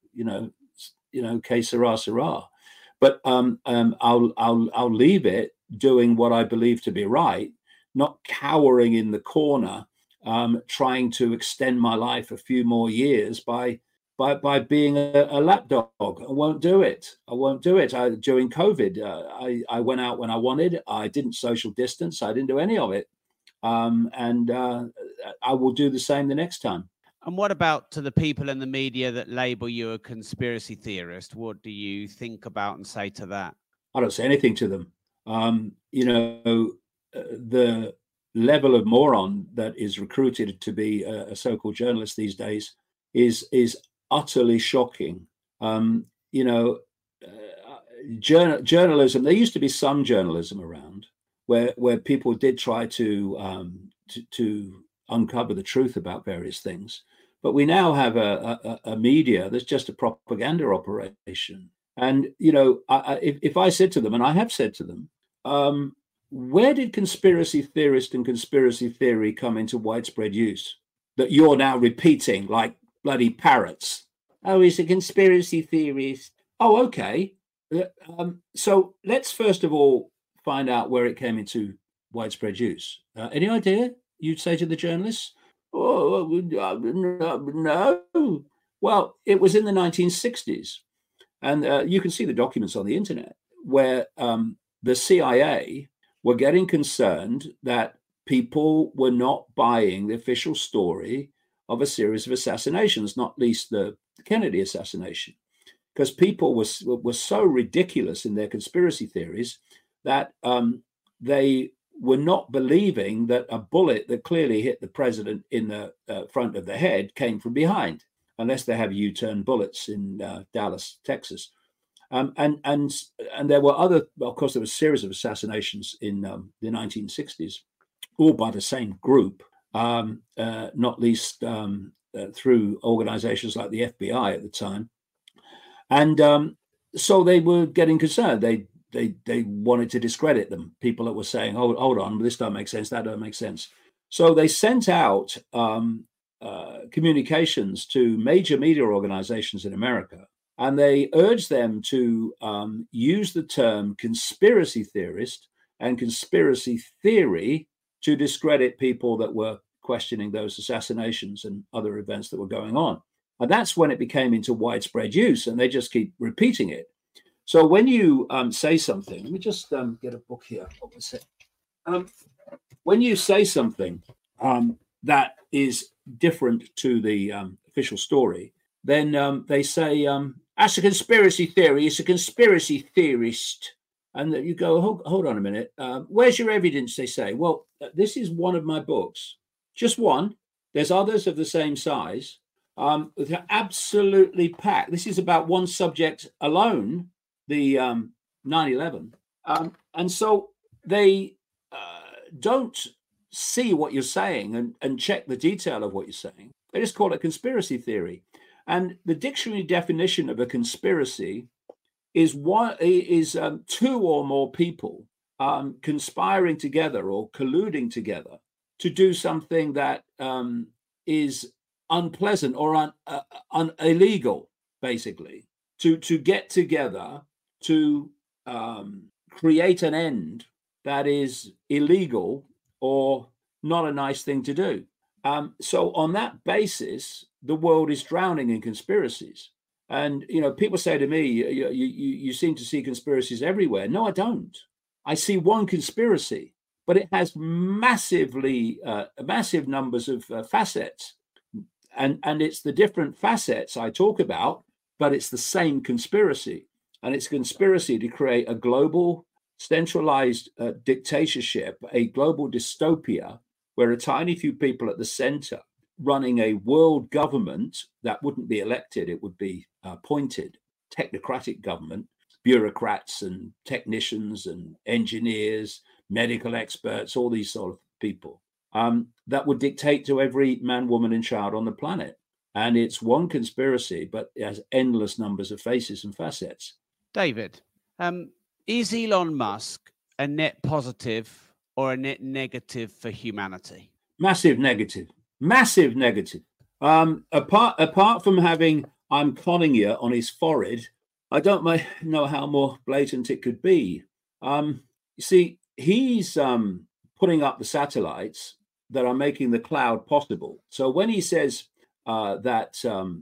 que sera, sera. But I'll leave it doing what I believe to be right, not cowering in the corner, trying to extend my life a few more years by being a lapdog. I won't do it. During COVID, I went out when I wanted. I didn't social distance. I didn't do any of it. I will do the same the next time. And what about to the people in the media that label you a conspiracy theorist? What do you think about and say to that? I don't say anything to them. The level of moron that is recruited to be a so-called journalist these days is utterly shocking. Journalism, there used to be some journalism around where people did try to uncover the truth about various things, but we now have a media that's just a propaganda operation. And if I said to them, and I have said to them, where did conspiracy theorist and conspiracy theory come into widespread use that you're now repeating like bloody parrots? Oh, he's a conspiracy theorist. Oh, okay. So let's first of all find out where it came into widespread use. Any idea? You'd say to the journalists? Oh, no. Well, it was in the 1960s. And you can see the documents on the internet where the CIA were getting concerned that people were not buying the official story of a series of assassinations, not least the Kennedy assassination, because people were so ridiculous in their conspiracy theories that they were not believing that a bullet that clearly hit the president in the front of the head came from behind, unless they have U-turn bullets in Dallas, Texas. And there were other, of course, there was a series of assassinations in the 1960s, all by the same group, not least through organizations like the FBI at the time. And so they were getting concerned. they wanted to discredit them. People that were saying, hold on, this don't make sense, that don't make sense. So they sent out communications to major media organizations in America, and they urged them to use the term conspiracy theorist and conspiracy theory to discredit people that were questioning those assassinations and other events that were going on. And that's when it became into widespread use, and they just keep repeating it. So when you say something, let me just get a book here. When you say something that is different to the official story, then they say, that's a conspiracy theory. It's a conspiracy theorist. And you go, hold on a minute. Where's your evidence? They say, well, this is one of my books. Just one. There's others of the same size. They're absolutely packed. This is about one subject alone, the 9/11. And so they don't see what you're saying and check the detail of what you're saying. They just call it conspiracy theory. And the dictionary definition of a conspiracy is two or more people conspiring together or colluding together to do something that is unpleasant or illegal, basically, to get together to create an end that is illegal or not a nice thing to do. So on that basis, the world is drowning in conspiracies. And, people say to me, you seem to see conspiracies everywhere. No, I don't. I see one conspiracy, but it has massive numbers of facets. And it's the different facets I talk about, but it's the same conspiracy. And it's a conspiracy to create a global centralized dictatorship, a global dystopia, where a tiny few people at the center running a world government that wouldn't be elected, it would be appointed, technocratic government, bureaucrats and technicians and engineers, medical experts, all these sort of people that would dictate to every man, woman, and child on the planet. And it's one conspiracy, but it has endless numbers of faces and facets. David, is Elon Musk a net positive or a net negative for humanity? Massive negative. Massive negative. Apart from having "I'm conning you" on his forehead, I don't know how more blatant it could be. You see, he's putting up the satellites that are making the cloud possible. So when he says that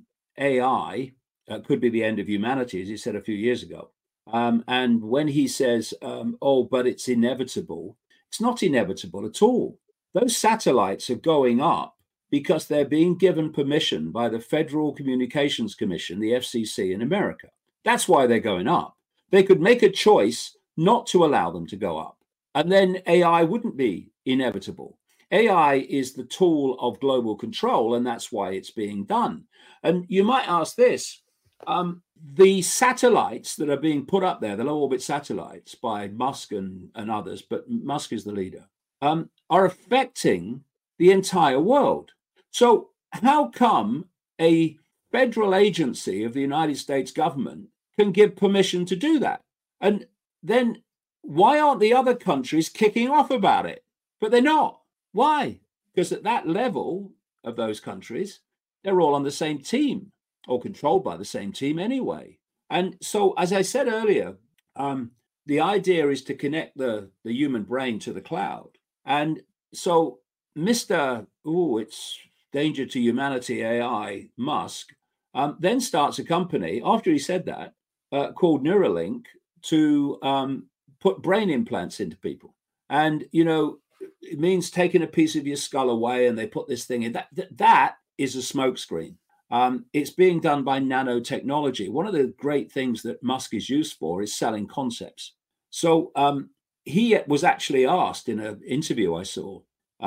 AI could be the end of humanity, as he said a few years ago, and when he says, but it's inevitable, it's not inevitable at all. Those satellites are going up because they're being given permission by the Federal Communications Commission, the FCC in America. That's why they're going up. They could make a choice not to allow them to go up, and then AI wouldn't be inevitable. AI is the tool of global control, and that's why it's being done. And you might ask this, the satellites that are being put up there, the low orbit satellites by Musk and others, but Musk is the leader, are affecting the entire world. So how come a federal agency of the United States government can give permission to do that? And then why aren't the other countries kicking off about it? But they're not. Why? Because at that level of those countries, they're all on the same team or controlled by the same team anyway. And so, as I said earlier, the idea is to connect the human brain to the cloud. And so Mr. It's danger to humanity, AI, Musk, then starts a company, after he said that, called Neuralink, to put brain implants into people. And, it means taking a piece of your skull away and they put this thing in. That is a smokescreen. It's being done by nanotechnology. One of the great things that Musk is used for is selling concepts. So he was actually asked in an interview I saw,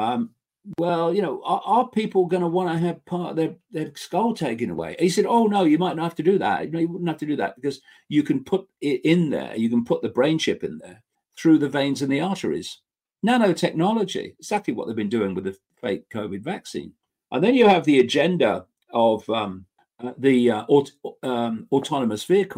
are people going to want to have part of their skull taken away? He said, oh, no, you might not have to do that. You wouldn't have to do that because you can put it in there. You can put the brain chip in there through the veins and the arteries. Nanotechnology, exactly what they've been doing with the fake COVID vaccine. And then you have the agenda of the autonomous vehicle.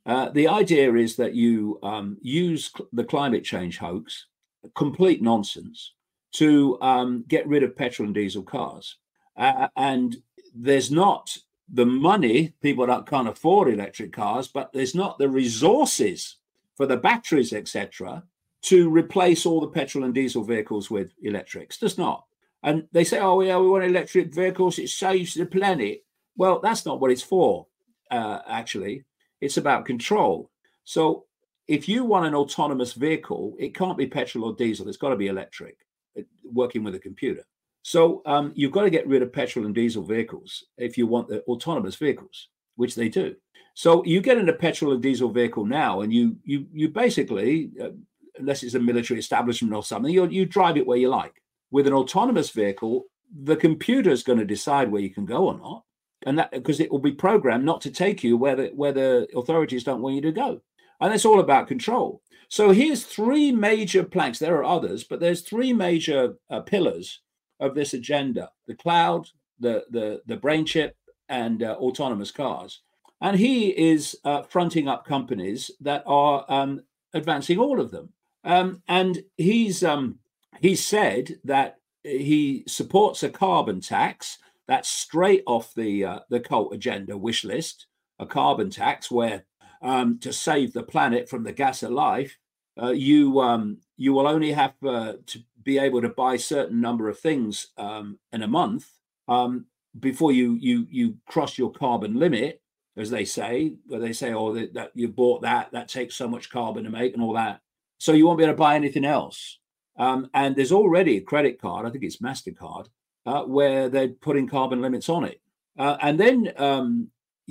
The idea is that you use the climate change hoax, complete nonsense, to get rid of petrol and diesel cars. And there's not the money, people that can't afford electric cars, but there's not the resources for the batteries, etc., to replace all the petrol and diesel vehicles with electrics. There's not. And they say, oh, yeah, we want electric vehicles. It saves the planet. Well, that's not what it's for, actually. It's about control. So if you want an autonomous vehicle, it can't be petrol or diesel. It's got to be electric, working with a computer. So you've got to get rid of petrol and diesel vehicles if you want the autonomous vehicles, which they do. So you get in a petrol and diesel vehicle now, and you basically, unless it's a military establishment or something, you drive it where you like. With an autonomous vehicle, the computer is going to decide where you can go or not, and that because it will be programmed not to take you where the authorities don't want you to go, and it's all about control. So here's three major planks. There are others, but there's three major pillars of this agenda: the cloud, the brain chip, and autonomous cars. And he is fronting up companies that are advancing all of them. And he's said that he supports a carbon tax. That's straight off the cult agenda wish list, a carbon tax where to save the planet from the gas of life, you will only have to be able to buy a certain number of things in a month before you cross your carbon limit, as they say, where they say, oh, that you bought that takes so much carbon to make and all that. So you won't be able to buy anything else. And there's already a credit card, I think it's MasterCard, where they're putting carbon limits on it. And then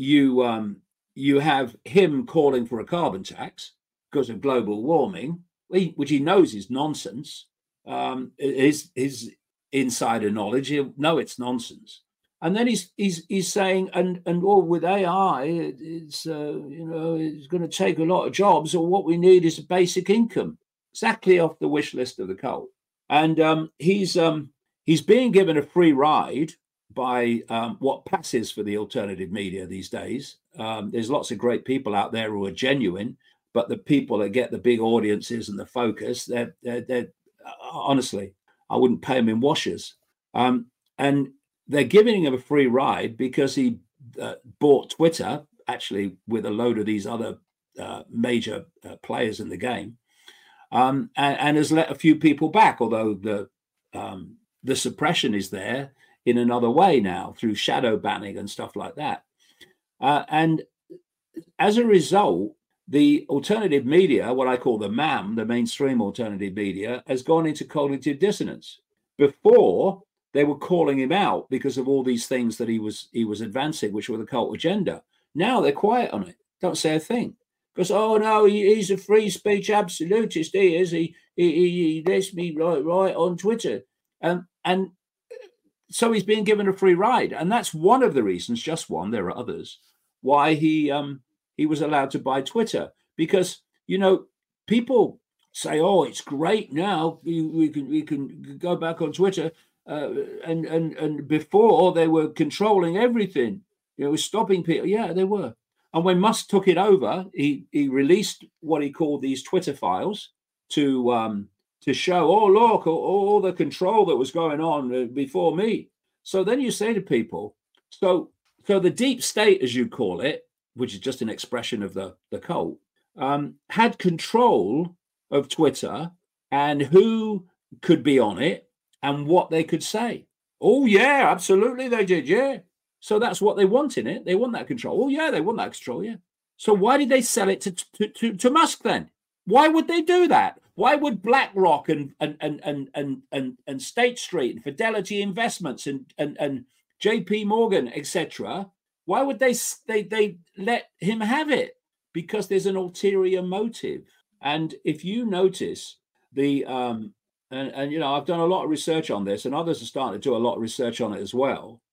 you have him calling for a carbon tax because of global warming, which he knows is nonsense. His insider knowledge, he'll know it's nonsense. And then he's saying, and all with AI, it's it's going to take a lot of jobs, or what we need is a basic income, exactly off the wish list of the cult. And he's being given a free ride by what passes for the alternative media these days. There's lots of great people out there who are genuine, but the people that get the big audiences and the focus, they're honestly, I wouldn't pay them in washers. And they're giving him a free ride because he bought Twitter, actually, with a load of these other major players in the game, and has let a few people back, although the suppression is there in another way now through shadow banning and stuff like that. And as a result, the alternative media, what I call the MAM, the mainstream alternative media, has gone into cognitive dissonance. Before, they were calling him out because of all these things that he was advancing, which were the cult agenda. Now they're quiet on it. Don't say a thing. Because, oh, no, he's a free speech absolutist. He is. He lets me right on Twitter. And so he's being given a free ride. And that's one of the reasons, just one, there are others, why he was allowed to buy Twitter. Because, people say, oh, it's great now. We can go back on Twitter. And before they were controlling everything, stopping people. Yeah, they were. And when Musk took it over, he released what he called these Twitter files to show, oh, look, all the control that was going on before me. So then you say to people, so the deep state, as you call it, which is just an expression of the cult, had control of Twitter and who could be on it and what they could say. Oh, yeah, absolutely they did, yeah. So that's what they want in it. They want that control. Oh, yeah, they want that control, yeah. So why did they sell it to Musk then? Why would they do that? Why would BlackRock and State Street and Fidelity Investments and JP Morgan, etc., why would they let him have it? Because there's an ulterior motive. And if you notice the and I've done a lot of research on this, and others are starting to do a lot of research on it as well.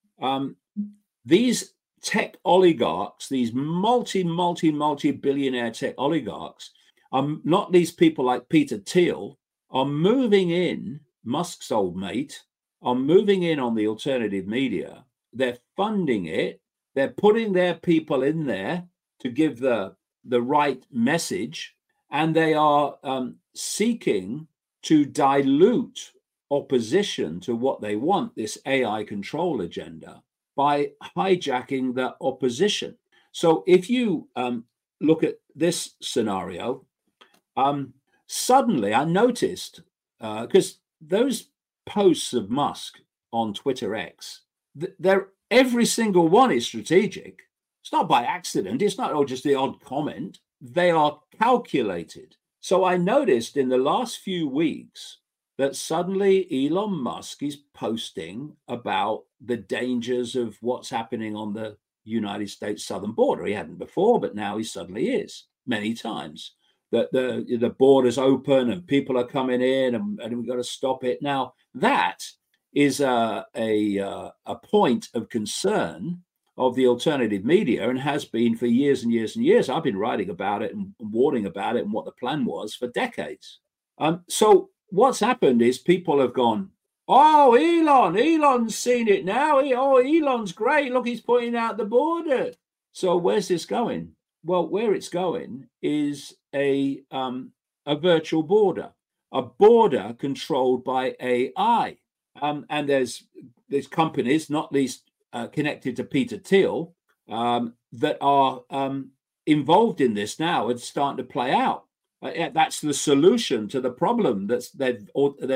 These tech oligarchs, these multi-billionaire tech oligarchs, not these people like Peter Thiel, are moving in, Musk's old mate, are moving in on the alternative media. They're funding it. They're putting their people in there to give the the right message, and they are seeking to dilute opposition to what they want, this AI control agenda, by hijacking the opposition. So if you look at this scenario, suddenly I noticed, because those posts of Musk on Twitter X, they're every single one is strategic. It's not by accident. It's not just the odd comment. They are calculated. So I noticed in the last few weeks that suddenly Elon Musk is posting about the dangers of what's happening on the United States southern border. He hadn't before, but now he suddenly is many times. That the border's open and people are coming in and we've got to stop it. Now, that is a point of concern of the alternative media, and has been for years and years and years. I've been writing about it and warning about it and what the plan was for decades. So what's happened is people have gone, oh, Elon's seen it now. Elon's great. Look, he's pointing out the border. So where's this going? Well, where it's going is a virtual border, a border controlled by AI. And there's companies, not least connected to Peter Thiel, that are involved in this now. It's starting to play out. That's the solution to the problem they've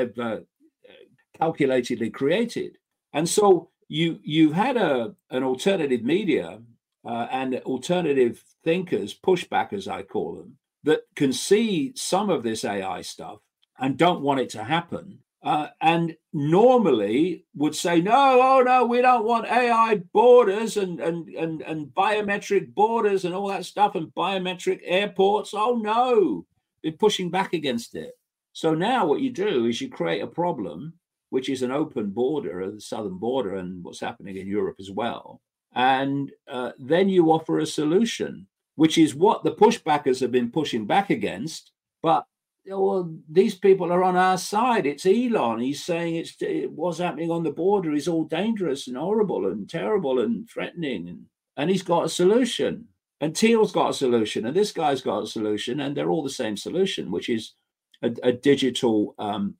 calculatedly created. And so you had an alternative media and alternative thinkers, pushbackers, I call them, that can see some of this AI stuff and don't want it to happen. And normally would say, no, we don't want AI borders and biometric borders and all that stuff and biometric airports. Oh, no, they're pushing back against it. So now what you do is you create a problem, which is an open border, the southern border, and what's happening in Europe as well. And then you offer a solution, which is what the pushbackers have been pushing back against. But well, these people are on our side. It's Elon. He's saying what's happening on the border is all dangerous and horrible and terrible and threatening. And he's got a solution. And Thiel's got a solution. And this guy's got a solution. And they're all the same solution, which is a digital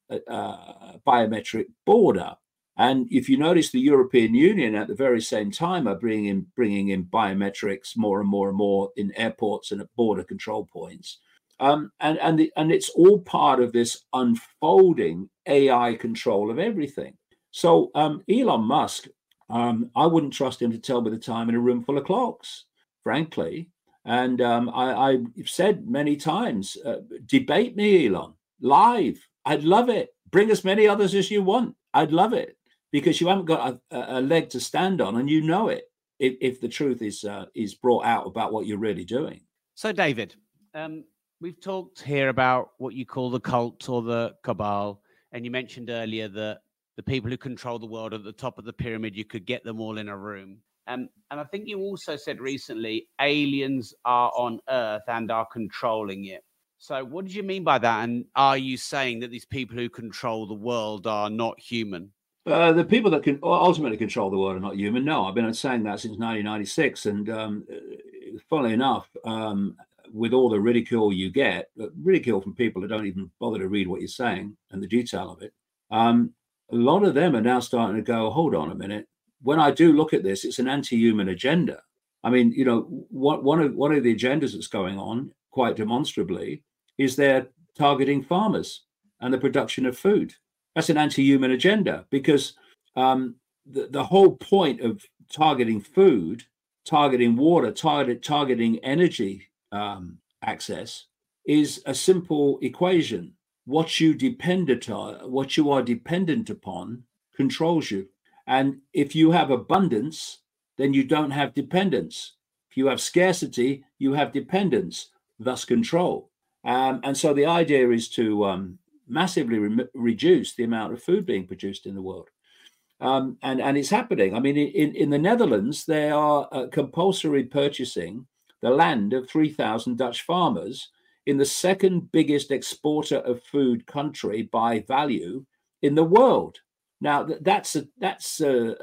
biometric border. And if you notice, the European Union at the very same time are bringing in biometrics more and more and more in airports and at border control points. And it's all part of this unfolding AI control of everything. So Elon Musk, I wouldn't trust him to tell me the time in a room full of clocks, frankly. And I've said many times, debate me, Elon, live. I'd love it. Bring as many others as you want. I'd love it, because you haven't got a leg to stand on, and you know it if the truth is brought out about what you're really doing. So, David, we've talked here about what you call the cult or the cabal, and you mentioned earlier that the people who control the world at the top of the pyramid, you could get them all in a room. And I think you also said recently, aliens are on Earth and are controlling it. So what did you mean by that? And are you saying that these people who control the world are not human? The people that can ultimately control the world are not human. No, I've been saying that since 1996. And funnily enough, with all the ridicule you get, ridicule from people that don't even bother to read what you're saying and the detail of it, a lot of them are now starting to go, hold on a minute. When I do look at this, it's an anti-human agenda. I mean, one of the agendas that's going on quite demonstrably is they're targeting farmers and the production of food. That's an anti-human agenda, because the whole point of targeting food, targeting water, targeting energy access is a simple equation. What you are dependent upon controls you. And if you have abundance, then you don't have dependence. If you have scarcity, you have dependence, thus control. And so the idea is to massively reduce the amount of food being produced in the world. And it's happening. I mean, in the Netherlands, they are compulsory purchasing the land of 3,000 Dutch farmers in the second biggest exporter of food country by value in the world. Now, that's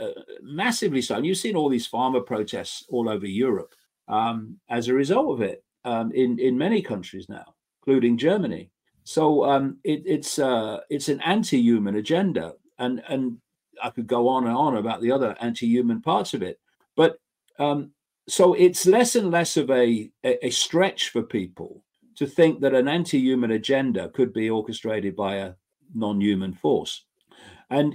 massively so. And you've seen all these farmer protests all over Europe as a result of it. in many countries now, including Germany. So it's an anti-human agenda, and I could go on and on about the other anti-human parts of it, but so it's less and less of a stretch for people to think that an anti-human agenda could be orchestrated by a non-human force. And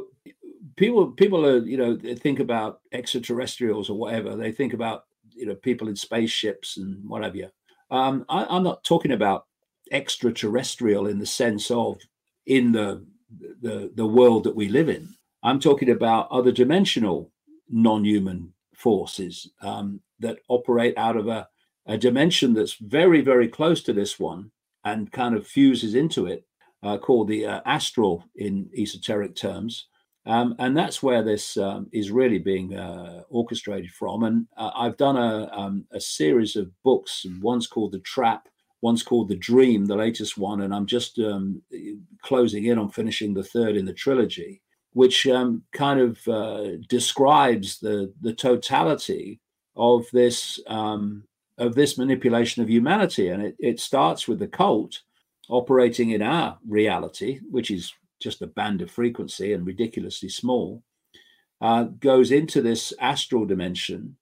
people are they think about extraterrestrials or whatever. They think about people in spaceships and what have you. I'm not talking about extraterrestrial in the sense of in the world that we live in. I'm talking about other dimensional non-human forces that operate out of a dimension that's very, very close to this one and kind of fuses into it, called the astral in esoteric terms. And that's where this is really being orchestrated from. And I've done a series of books. One's called The Trap, one's called The Dream, the latest one. And I'm just closing in on finishing the third in the trilogy, which kind of describes the totality of this manipulation of humanity. And it starts with the cult operating in our reality, which is just a band of frequency and ridiculously small, goes into this astral dimension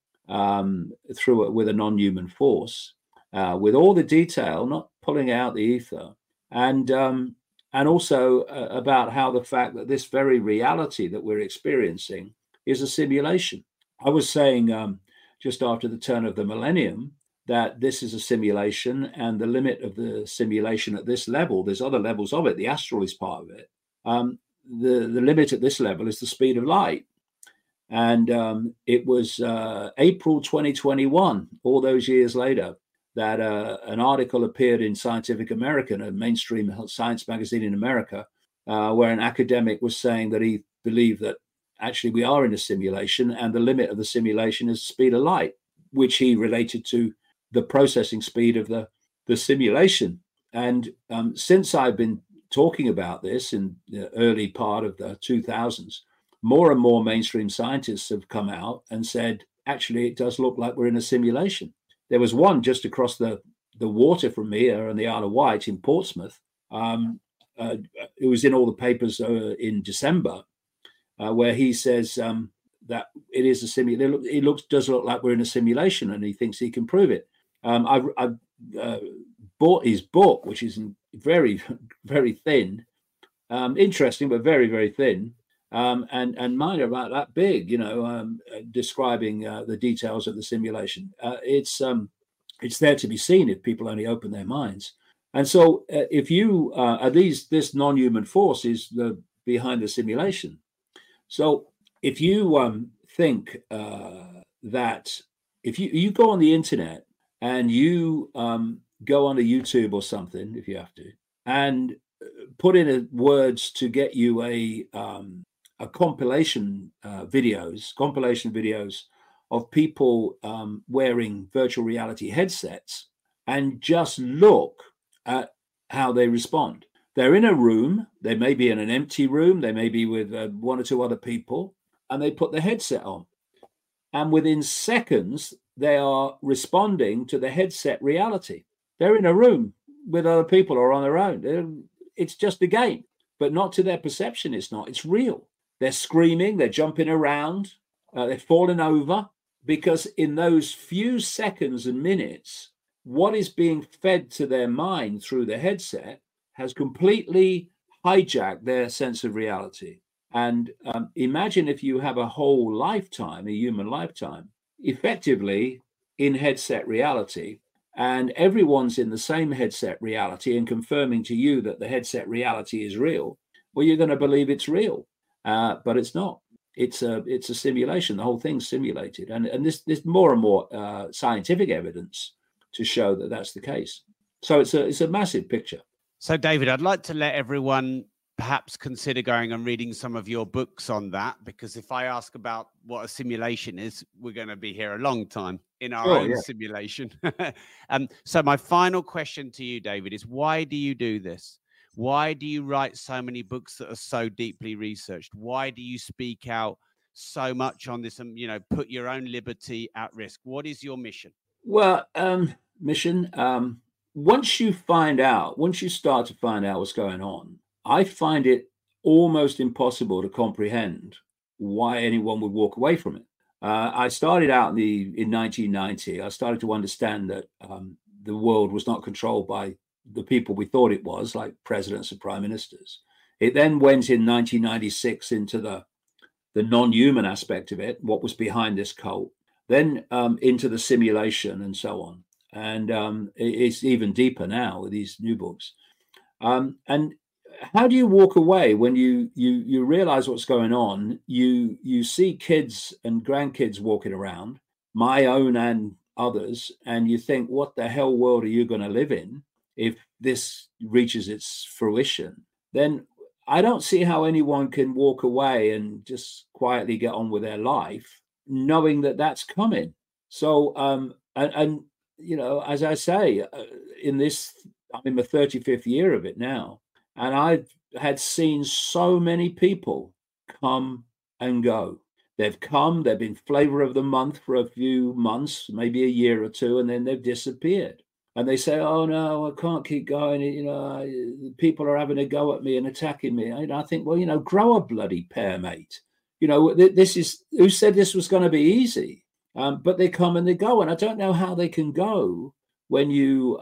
with a non-human force, with all the detail, not pulling out the ether, and also about how the fact that this very reality that we're experiencing is a simulation. I was saying just after the turn of the millennium that this is a simulation, and the limit of the simulation at this level, there's other levels of it, the astral is part of it. The limit at this level is the speed of light. And it was April 2021, all those years later, that an article appeared in Scientific American, a mainstream science magazine in America, where an academic was saying that he believed that actually we are in a simulation, and the limit of the simulation is the speed of light, which he related to the processing speed of the simulation. And since I've been talking about this in the early part of the 2000s, more and more mainstream scientists have come out and said, actually, it does look like we're in a simulation. There was one just across the water from me on the Isle of Wight in Portsmouth. It was in all the papers in December, where he says that it is a simulation. It does look like we're in a simulation, and he thinks he can prove it. I've bought his book, which is very, very thin, interesting, but very, very thin. And mine are about that big, describing the details of the simulation. It's there to be seen if people only open their minds. And so if you this non-human force is behind the simulation. So if you think that if you go on the internet and you go onto YouTube or something, if you have to, and put in words to get you a compilation videos of people wearing virtual reality headsets, and just look at how they respond. They're in a room, they may be in an empty room, they may be with one or two other people, and they put the headset on. And within seconds, they are responding to the headset reality. They're in a room with other people or on their own. It's just a game, but not to their perception. It's not. It's real. They're screaming. They're jumping around. They're falling over, because in those few seconds and minutes, what is being fed to their mind through the headset has completely hijacked their sense of reality. And imagine if you have a whole lifetime, a human lifetime, effectively in headset reality, and everyone's in the same headset reality and confirming to you that the headset reality is real. Well, you're going to believe it's real, but it's not. It's a simulation. The whole thing's simulated, and there's more and more scientific evidence to show that that's the case. So it's a massive picture. So, David, I'd like to let everyone perhaps consider going and reading some of your books on that, because if I ask about what a simulation is, we're going to be here a long time in our own simulation. So my final question to you, David, is why do you do this? Why do you write so many books that are so deeply researched? Why do you speak out so much on this and, put your own liberty at risk? What is your mission? Well, Mission. Once you start to find out what's going on, I find it almost impossible to comprehend why anyone would walk away from it. I started out in 1990. I started to understand that the world was not controlled by the people we thought it was, like presidents and prime ministers. It then went in 1996 into the non-human aspect of it, what was behind this cult, then into the simulation and so on. And it's even deeper now with these new books. And how do you walk away when you realize what's going on? You see kids and grandkids walking around, my own and others, and you think, what the hell world are you going to live in if this reaches its fruition? Then I don't see how anyone can walk away and just quietly get on with their life, knowing that that's coming. So, and you know, as I say, I'm in the 35th year of it now, and I've had seen so many people come and go. They've been flavor of the month for a few months, maybe a year or two, and then they've disappeared. And they say, "Oh no, I can't keep going. You know, people are having a go at me and attacking me." And I think, well, you know, grow a bloody pair, mate. You know, this is, who said this was going to be easy? But they come and they go, and I don't know how they can go when you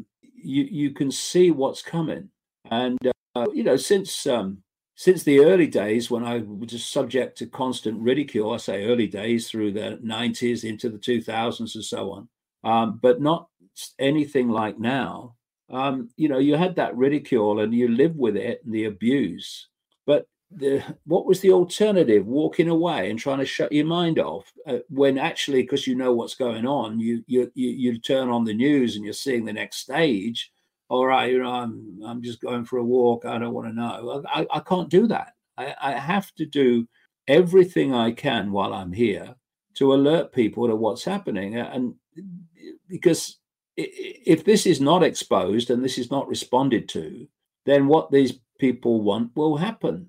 can see what's coming. And you know, since the early days when I was just subject to constant ridicule, I say early days through the 90s into the 2000s and so on, but not anything like now. You know, you had that ridicule and you live with it and the abuse, but what was the alternative? Walking away and trying to shut your mind off when actually, because you know what's going on, you turn on the news and you're seeing the next stage. All right, you know, I'm just going for a walk. I don't want to know. I can't do that. I have to do everything I can while I'm here to alert people to what's happening. And because if this is not exposed and this is not responded to, then what these people want will happen.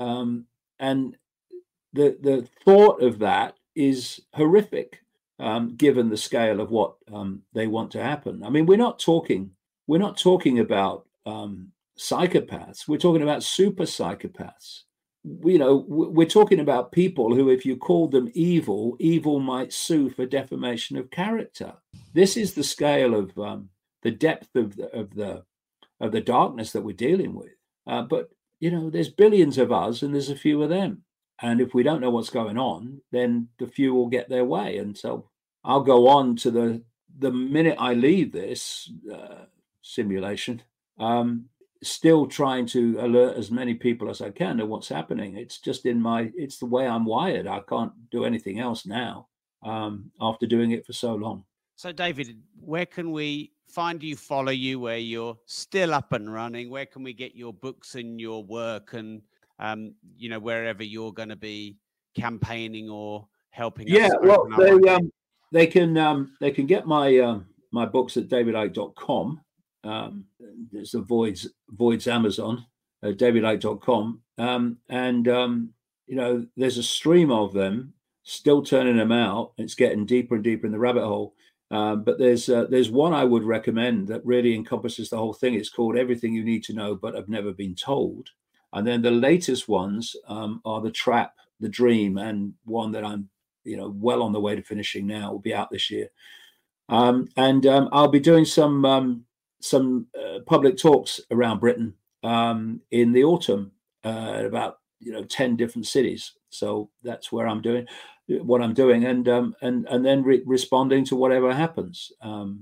And the thought of that is horrific, given the scale of what they want to happen. I mean, we're not talking about psychopaths. We're talking about super psychopaths. You know, we're talking about people who, if you called them evil, evil might sue for defamation of character. This is the scale of the depth of the darkness that we're dealing with. But you know, there's billions of us and there's a few of them. And if we don't know what's going on, then the few will get their way. And so I'll go on to the minute I leave this simulation, still trying to alert as many people as I can to what's happening. It's just it's the way I'm wired. I can't do anything else now after doing it for so long. So, David, where can we find you, follow you, where you're still up and running? Where can we get your books and your work and, you know, wherever you're going to be campaigning or helping us? Yeah, well, they can get my books at davidicke.com. There's the Voids Amazon, davidicke.com. And, you know, there's a stream of them, still turning them out. It's getting deeper and deeper in the rabbit hole. But there's one I would recommend that really encompasses the whole thing. It's called Everything You Need to Know But Have Never Been Told. And then the latest ones are The Trap, The Dream, and one that I'm, you know, well on the way to finishing now. Will be out this year. And I'll be doing some public talks around Britain in the autumn, about 10 different cities. So that's where I'm doing what I'm doing, and then responding to whatever happens.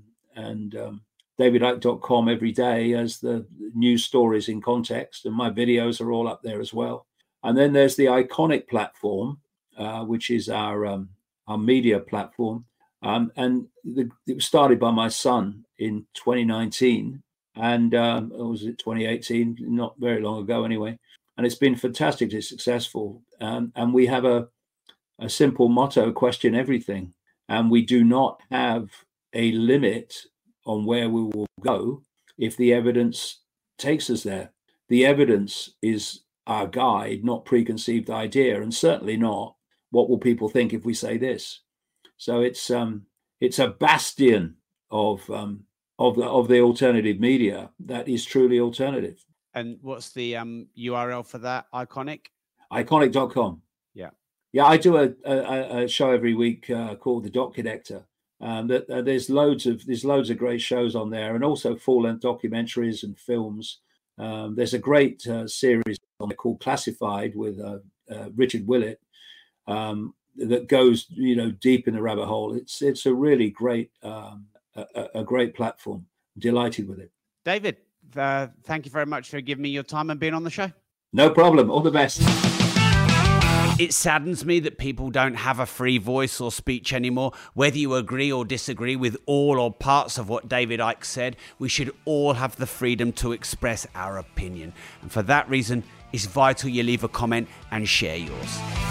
DavidIcke.com every day as the news stories in context, and my videos are all up there as well. And then there's the Iconic platform, which is our media platform, and it was started by my son in 2019, and or was it 2018? Not very long ago, anyway. And it's been fantastically successful. And we have a simple motto: question everything. And we do not have a limit on where we will go if the evidence takes us there. The evidence is our guide, not preconceived idea, and certainly not what will people think if we say this. So it's a bastion of the alternative media that is truly alternative. And what's the URL for that? Iconic.com. Yeah, I do a show every week called The Dot Connector. There's loads of great shows on there, and also full-length documentaries and films. There's a great series on there called Classified with Richard Willett that goes deep in the rabbit hole. It's a really great a great platform. Delighted with it. David, thank you very much for giving me your time and being on the show. No problem. All the best. It saddens me that people don't have a free voice or speech anymore. Whether you agree or disagree with all or parts of what David Icke said, we should all have the freedom to express our opinion. And for that reason, it's vital you leave a comment and share yours.